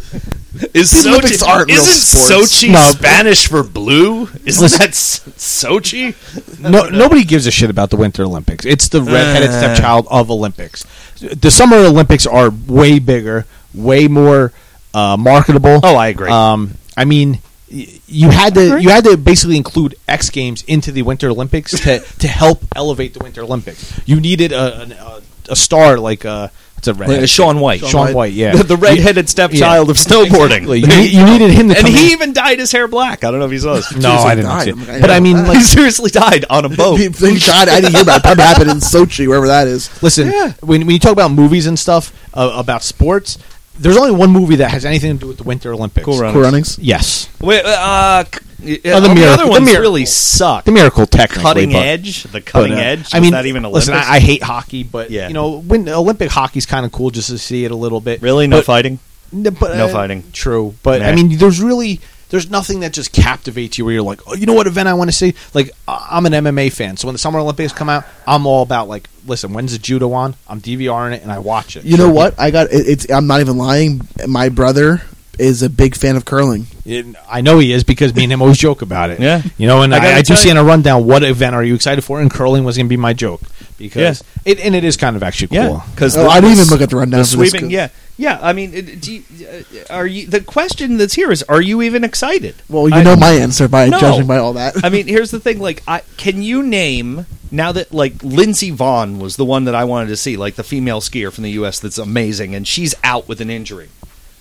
Is These Olympics Sochi, aren't real isn't sports. Sochi No. Spanish for blue? Isn't Listen. that S- Sochi? No, nobody gives a shit about the Winter Olympics. It's the redheaded Uh. stepchild of Olympics. The Summer Olympics are way bigger, way more uh, marketable. Oh, I agree. Um, I mean, y- you had to you had to basically include X Games into the Winter Olympics to, to help elevate the Winter Olympics. You needed a an- a, a star like uh, what's a redhead? Uh, Shaun White. Sean White, yeah, The, the redheaded stepchild Yeah. of snowboarding. Exactly. You, need- you needed him to And come he in. even dyed his hair black. I don't know if he saw this. No, I didn't died. see I'm like, I it. But I know mean, that. He like, seriously died on a boat. Thank God I didn't hear about it. Probably happened in Sochi, wherever that is. listen, when, when you talk about movies and stuff uh, about sports, there's only one movie that has anything to do with the Winter Olympics. Cool Runnings. Cool Runnings. Yes, Wait, uh, c- Oh, the all Miracle- other the ones Miracle. really suck. the Miracle technically. Cutting but- edge, the cutting but, uh, edge. I mean, was that even listen, Olympics? I, I hate hockey, but Yeah. you know, when Olympic hockey's kind of cool just to see it a little bit. really no But- fighting. N- but, No uh, fighting. True, but Nah. I mean, there's really there's nothing that just captivates you where you're like, oh, you know what event I want to see? Like, I- I'm an M M A fan, so when the Summer Olympics come out, I'm all about like, listen, when's the judo on? I'm DVRing it and I watch it. You know what? I got it, it's. I'm not even lying. My brother is a big fan of curling. It- I know he is because me and him always joke about it. Yeah. You know, and I I, gotta I, do tell see you- in a rundown what event are you excited for, and curling was going to be my joke because it and it is kind of actually cool. Yeah, because Oh, I didn't even look at the rundown The for this, sweeping, 'cause- yeah, yeah. I mean, it- do you, uh, are you? The question that's here is: are you even excited? Well, you I- know my answer by No. judging by all that. I mean, here's the thing: like, I, can you name now that like Lindsey Vonn was the one that I wanted to see, like the female skier from the U S that's amazing, and she's out with an injury.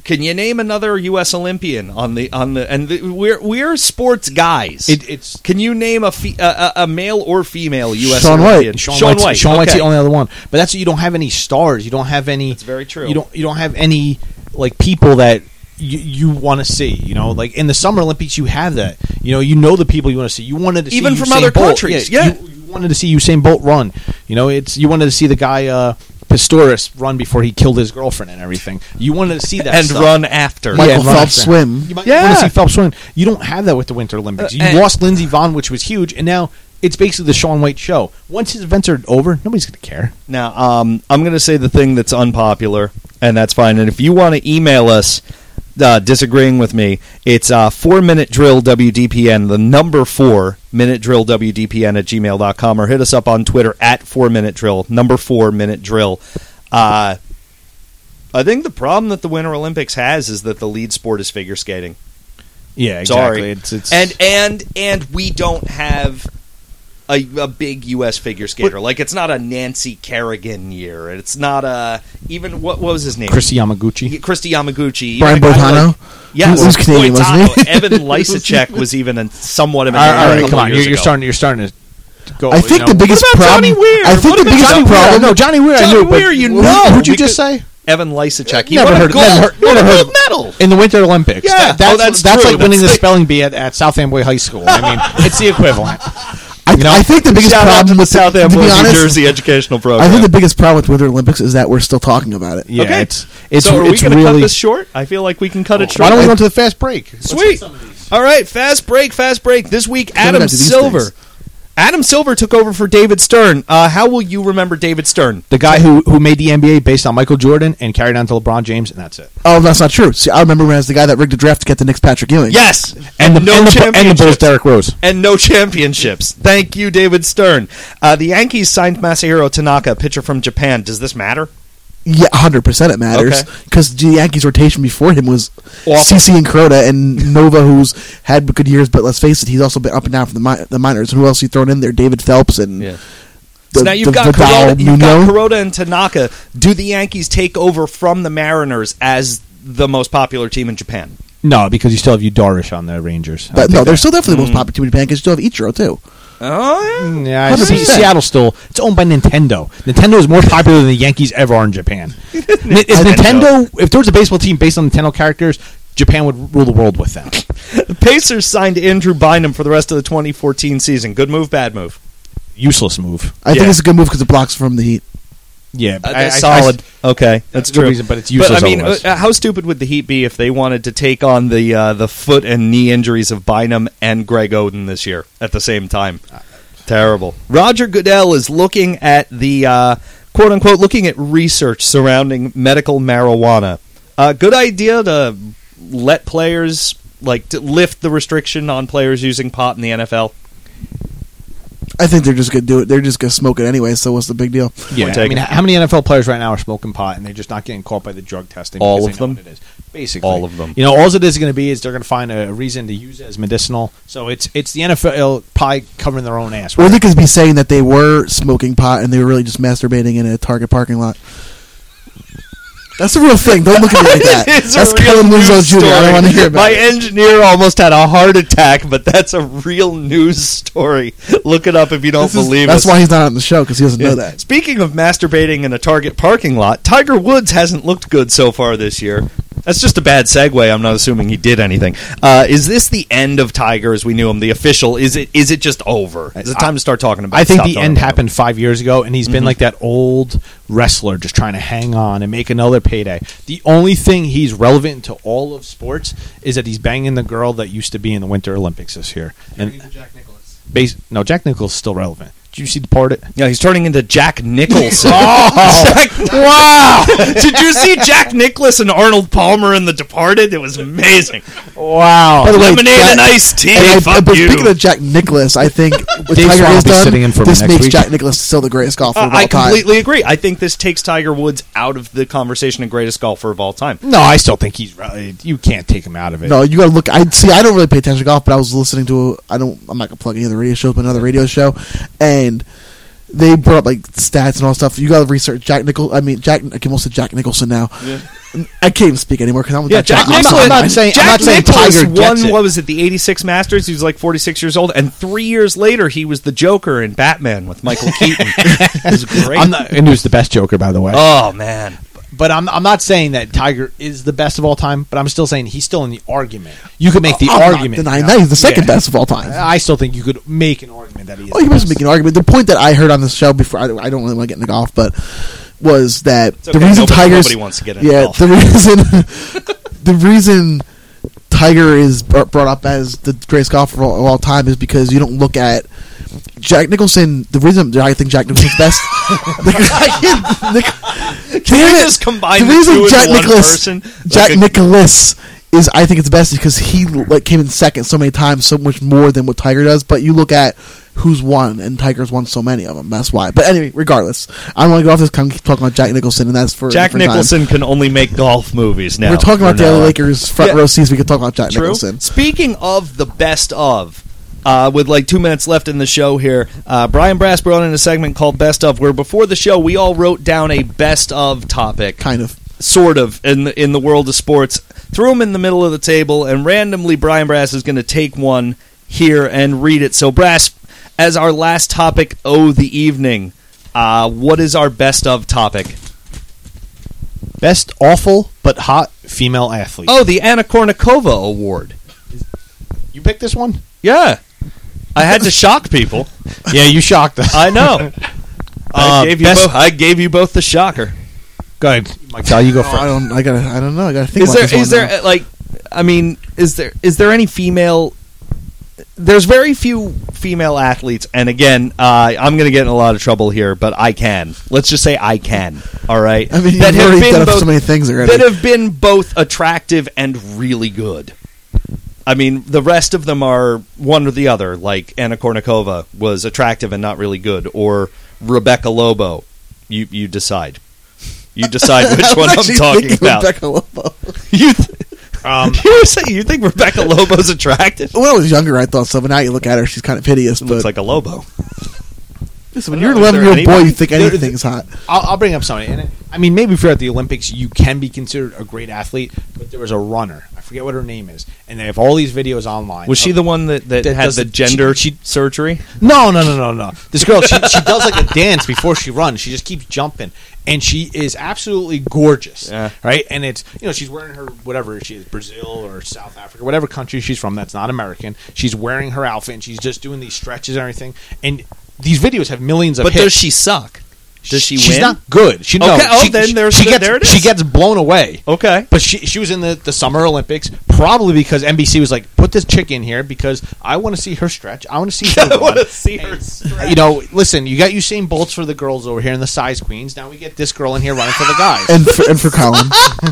Can you name another U S Olympian on the on the and the, we're we're sports guys. It, it's Can you name a, fe- a a male or female U S Sean Olympian? White. Sean, Sean White's, White. Sean White's okay. the only other one. But that's you don't have any stars. You don't have any. That's very true. You don't. You don't have any like people that you, you want to see. You know, like in the Summer Olympics, you have that. You know, you know the people you want to see. You wanted to see Even from Usain other Bolt. countries, yeah. You, you wanted to see Usain Bolt run. You know, it's you wanted to see the guy uh, Pistorius run before he killed his girlfriend and everything. You wanted to see that and stuff. run after. Yeah, Michael and run Phelps after. swim. You might Yeah. want to see Phelps swim. You don't have that with the Winter Olympics. You Uh, and- lost Lindsey Vonn, which was huge, and now it's basically the Shaun White show. Once his events are over, nobody's going to care. Now, um, I'm going to say the thing that's unpopular, and that's fine. And if you want to email us uh, disagreeing with me, it's uh, four minute drill W D P N, the number four minute drill W D P N at gmail dot com, or hit us up on Twitter at four minute drill, number four minute drill. Uh, I think the problem that the Winter Olympics has is that the lead sport is figure skating. Yeah, Sorry. It's, it's And and and we don't have a, a big U S figure skater. Like, it's not a Nancy Kerrigan year. It's not a even what, what was his name? Christy Yamaguchi. Y- Christy Yamaguchi. Brian Even a guy Boitano? like- yeah, He was Canadian, wasn't he? Evan Lysacek was even a, somewhat of an All right, alien all a right, couple come on. years You're, you're ago. starting. You're starting to go. I think you know. the biggest What about problem. Johnny Weir? I think What the about biggest Johnny Weir? problem. No, Johnny Weir. I Johnny knew. but Weir, you who- know, Who'd you because- just say? Evan Lysacek. He Never won heard- a gold, never heard- won never a heard gold of- medal. In the Winter Olympics. Yeah. That- that's, Oh, that's that's true. like winning That's the like- spelling bee at, at South Amboy High School. I mean, it's the equivalent. I, You know? I think the biggest Shout out to problem the with South to Amboy, be New honest, Jersey educational program. I think the biggest problem with Winter Olympics is that we're still talking about it. Yeah, Okay. it's it's so are we it's going to cut really. this short? I feel like we can cut it short. Why don't we go to the fast break? Let's Sweet. hit some of these. All right, fast break, fast break. This week, Coming Adam back to these Silver. things. Adam Silver took over for David Stern. Uh, how will you remember David Stern? The guy who who made the N B A based on Michael Jordan and carried on to LeBron James, and that's it. Oh, that's not true. See, I remember when I was the guy that rigged the draft to get the Knicks Patrick Ewing. Yes, And the no and the, and the Bulls, championships. Derrick Rose. And no championships. Thank you, David Stern. Uh, the Yankees signed Masahiro Tanaka, a pitcher from Japan. Does this matter? Yeah, one hundred percent it matters. Okay. Because the Yankees' rotation before him was Awful. C C and Kuroda and Nova, who's had good years, but let's face it, he's also been up and down from the, mi- the minors. And who else you thrown in there? David Phelps and Yeah. the, So now you've the got Vidal Kuroda, you've got Nuno. Kuroda and Tanaka. Do the Yankees take over from the Mariners as the most popular team in Japan? No, because you still have Udarish on the Rangers. I But think no, that- they're still definitely the Mm. most popular team in Japan because you still have Ichiro, too. Oh, yeah. Mm, yeah, I one hundred see, percent. Seattle still. It's owned by Nintendo. Nintendo is more popular than the Yankees ever are in Japan. N- is Nintendo? If there was a baseball team based on Nintendo characters, Japan would rule the world with them. The Pacers signed Andrew Bynum for the rest of the twenty fourteen season. Good move, bad move? Useless move. I Yeah. think it's a good move because it blocks from the Heat. Yeah, Uh, but that's I- I- solid. okay, that's a good true. reason, but it's useless But I mean, otherwise. uh, how stupid would the Heat be if they wanted to take on the uh, the foot and knee injuries of Bynum and Greg Oden this year at the same time? Terrible. Roger Goodell is looking at the uh, quote unquote looking at research surrounding medical marijuana. Uh, good idea to let players like to lift the restriction on players using pot in the N F L. I think they're just going to do it. They're just going to smoke it anyway, so what's the big deal? yeah, Point I mean, taken. h- how many N F L players right now are smoking pot and they're just not getting caught by the drug testing? All because of they know them? what it is? Basically, All of them. You know, all it is going to be is they're going to find a reason to use it as medicinal. So it's it's the N F L probably covering their own ass. Or Right? they could be saying that they were smoking pot and they were really just masturbating in a Target parking lot. That's the real thing. Don't look at me like that. It's a That's real Kellen Winslow news Junior I story. don't want to hear about My it. engineer almost had a heart attack, but that's a real news story. Look it up if you don't This is- believe that's us. why he's not on the show, because he doesn't Yeah. know that. Speaking of masturbating in a Target parking lot, Tiger Woods hasn't looked good so far this year. That's just a bad segue. I'm not assuming he did anything. Uh, is this the end of Tiger as we knew him? The official? Is it? Is it just over? Is it time to start talking about? I think stop the talking end about happened five years ago, and he's been Mhm. like that old wrestler just trying to hang on and make another payday. The only thing he's relevant to all of sports is that he's banging the girl that used to be in the Winter Olympics this year. And Jack Nicklaus. base, no, Jack Nichol's still relevant. Did you see the part? It? it? Yeah, he's turning into Jack Nicholson. Oh! Jack- wow! Did you see Jack Nicklaus and Arnold Palmer in The Departed? It was amazing. Wow! By the way, Lemonade Jack- and iced tea. And I- Fuck but you. speaking of Jack Nicklaus, I think what Dave Tiger Swan has will be done, sitting in for him this next makes week. Jack Nicklaus still the greatest golfer Uh, of all I time. completely agree. I think this takes Tiger Woods out of the conversation of greatest golfer of all time. No, I still think he's. re- You can't take him out of it. No, you got to look. I see. I don't really pay attention to golf, but I was listening to. I don't. I'm not gonna plug any other radio shows, but another radio show, and they brought up like stats and all stuff. You got to research Jack Nicholson. I mean, Jack. I almost said Jack Nicholson now. Yeah. I can't even speak anymore because I'm with Yeah, that Jack Jack Nicholson. I'm not saying- Jack I'm not saying Nicholson Tiger gets won. it. What was it? The eighty-six Masters. He was like forty-six years old, and three years later, he was the Joker in Batman with Michael Keaton. It was great. I'm not, and he was the best Joker, by the way. Oh man. But I'm I'm not saying that Tiger is the best of all time, but I'm still saying he's still in the argument. You could make the I'm not argument. denying that he's the second Yeah. best of all time. I still think you could make an argument that he is. Oh, he the was best. making an argument. The point that I heard on the show before, I don't, I don't really want to get into golf, but was that okay, the reason nobody- Tiger's nobody wants to get into yeah, golf. the reason the reason Tiger is br- brought up as the greatest golfer of all, of all time is because you don't look at Jack Nicholson. The reason I think Jack Nicholson's best. the, the, Can we just combine the the reason two into Jack one Nicklaus, person? Jack Like a- Nicklaus is I think it's best because he like came in second so many times, so much more than what Tiger does. But you look at who's won, and Tiger's won so many of them. That's why. But anyway, regardless, I want to go off this. Come keep talking about Jack Nicholson, and that's for a Jack different time. Nicholson can only make golf movies now. We're talking about from the now L A on. Lakers front Yeah. row seats. We could talk about Jack True. Nicholson. Speaking of the best of, uh, with like two minutes left in the show here, uh, Brian Brass brought in a segment called Best of, where before the show we all wrote down a best of topic, Kind of. sort of, in the, in the world of sports. Threw them in the middle of the table, and randomly Brian Brass is going to take one here and read it. So Brass, as our last topic of the evening, uh, what is our best of topic? Best awful but hot female athlete. Oh, the Anna Kournikova Award. You picked this one? Yeah. I had to shock people. Yeah, you shocked us. I know. I, Uh, gave you best- both, I gave you both the shocker. Go ahead, Mike. Tell you go Oh, first. I don't. I gotta. I don't know. I gotta think Is about there this one is there now. uh, like I mean is there is there any female? There's very few female athletes, and again, uh, I'm going to get in a lot of trouble here, but I can. Let's just say I can. All right. I mean, That you've have already been done both- so many things already. that have been both attractive and really good. I mean, the rest of them are one or the other. Like Anna Kournikova was attractive and not really good, or Rebecca Lobo. You you decide. You decide which I one was I'm actually talking thinking about. Rebecca Lobo. You, th- Um, you were saying you think Rebecca Lobo's attractive? When I was younger, I thought so, but now you look at her, she's kind of hideous. Looks But like a Lobo. listen, when I you're don't an know, is there eleven-year-old boy, anybody- you think anything's hot. I'll, I'll bring up something. And it, I mean, maybe if you're at the Olympics, you can be considered a great athlete. But there was a runner. I forget what her name is, and they have all these videos online. Was she of- the one that, that, That had does the the- gender she- she- surgery? No, no, no, no, no. This girl, she, she does like a dance before she runs. She just keeps jumping, and she is absolutely gorgeous. Yeah. Right, and it's you know she's wearing her whatever she is, Brazil or South Africa, whatever country she's from. That's not American. She's wearing her outfit, and she's just doing these stretches and everything. And these videos have millions of But hits. does she suck? Does she She's win? not good. She no. Okay, oh, she, then she- there's- she gets there it is. she gets blown away. Okay. But she she was in the, the Summer Olympics probably because N B C was like, put this chick in here because I want to see her stretch. I want to see her I want run. to see her stretch. You know, listen, you got Usain Bolts for the girls over here and the size queens. Now we get this girl in here running for the guys. And for, and for Colin.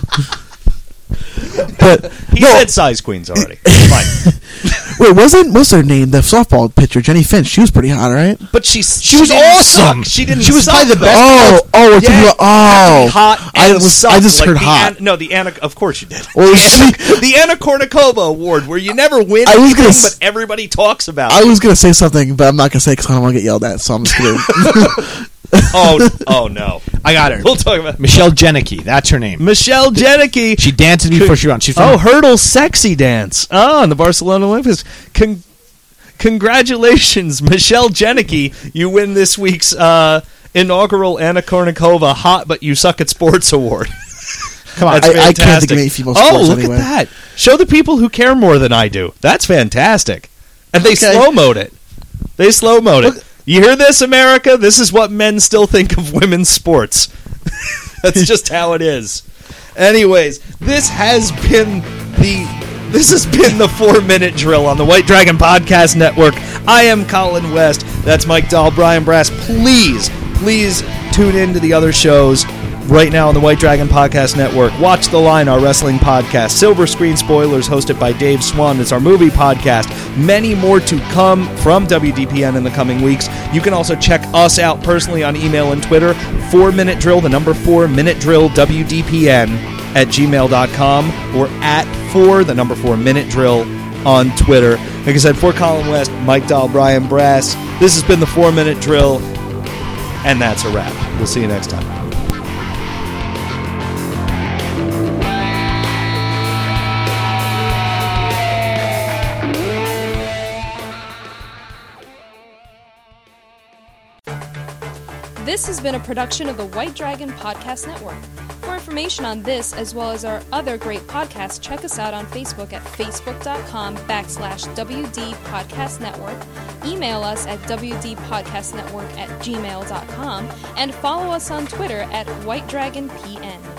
But He no, said size queens already. Fine. wait, wasn't what's her name? The softball pitcher, Jenny Finch. She was pretty hot, right? But she's, She was didn't awesome. suck. She didn't. She was suck, probably the though. best. Oh, oh, we're talking Yeah, about oh, hot and I was, sucked. I just Like heard the hot. An- no, the Anna. Of course you did. Well, the, she- Anna, the Anna Kournikova Award, where you never win I was anything, gonna s- but everybody talks about. I it. was gonna say something, but I'm not gonna say because I don't want to get yelled at. So I'm just gonna. Oh, oh no. I got her. We'll talk about Michelle Janicki, that's her name. Michelle Janicki. She dances before she runs. She's from Oh, hurdle sexy dance. Oh, in the Barcelona Olympics. Con- congratulations, Michelle Janicki. You win this week's uh, inaugural Anna Kournikova Hot But You Suck at Sports Award. come on. That's I- I can't fantastic. think of any female Oh, sports look anyway. at that. Show the people who care more than I do. That's fantastic. And they Okay. slow-moed it. They slow-moed it. You hear this, America? This is what men still think of women's sports. That's just how it is. Anyways, this has been the this has been the four minute drill on the White Dragon Podcast Network. I am Colin West. That's Mike Dahl, Brian Brass. Please, please tune in to the other shows right now on the White Dragon Podcast Network. Watch The Line, our wrestling podcast. Silver Screen Spoilers, hosted by Dave Swan. It's our movie podcast. Many more to come from W D P N in the coming weeks. You can also check us out personally on email and Twitter. four minute drill, the number four minute drill, W D P N at gmail dot com, or at four, the number four minute drill on Twitter. Like I said, for Colin West, Mike Dahl, Brian Brass, this has been the four minute drill. And that's a wrap. We'll see you next time. This has been a production of the White Dragon Podcast Network. For information on this, as well as our other great podcasts, check us out on Facebook at facebook.com backslash WD Podcast Network, email us at wdpodcastnetwork at gmail.com, and follow us on Twitter at White Dragon P N.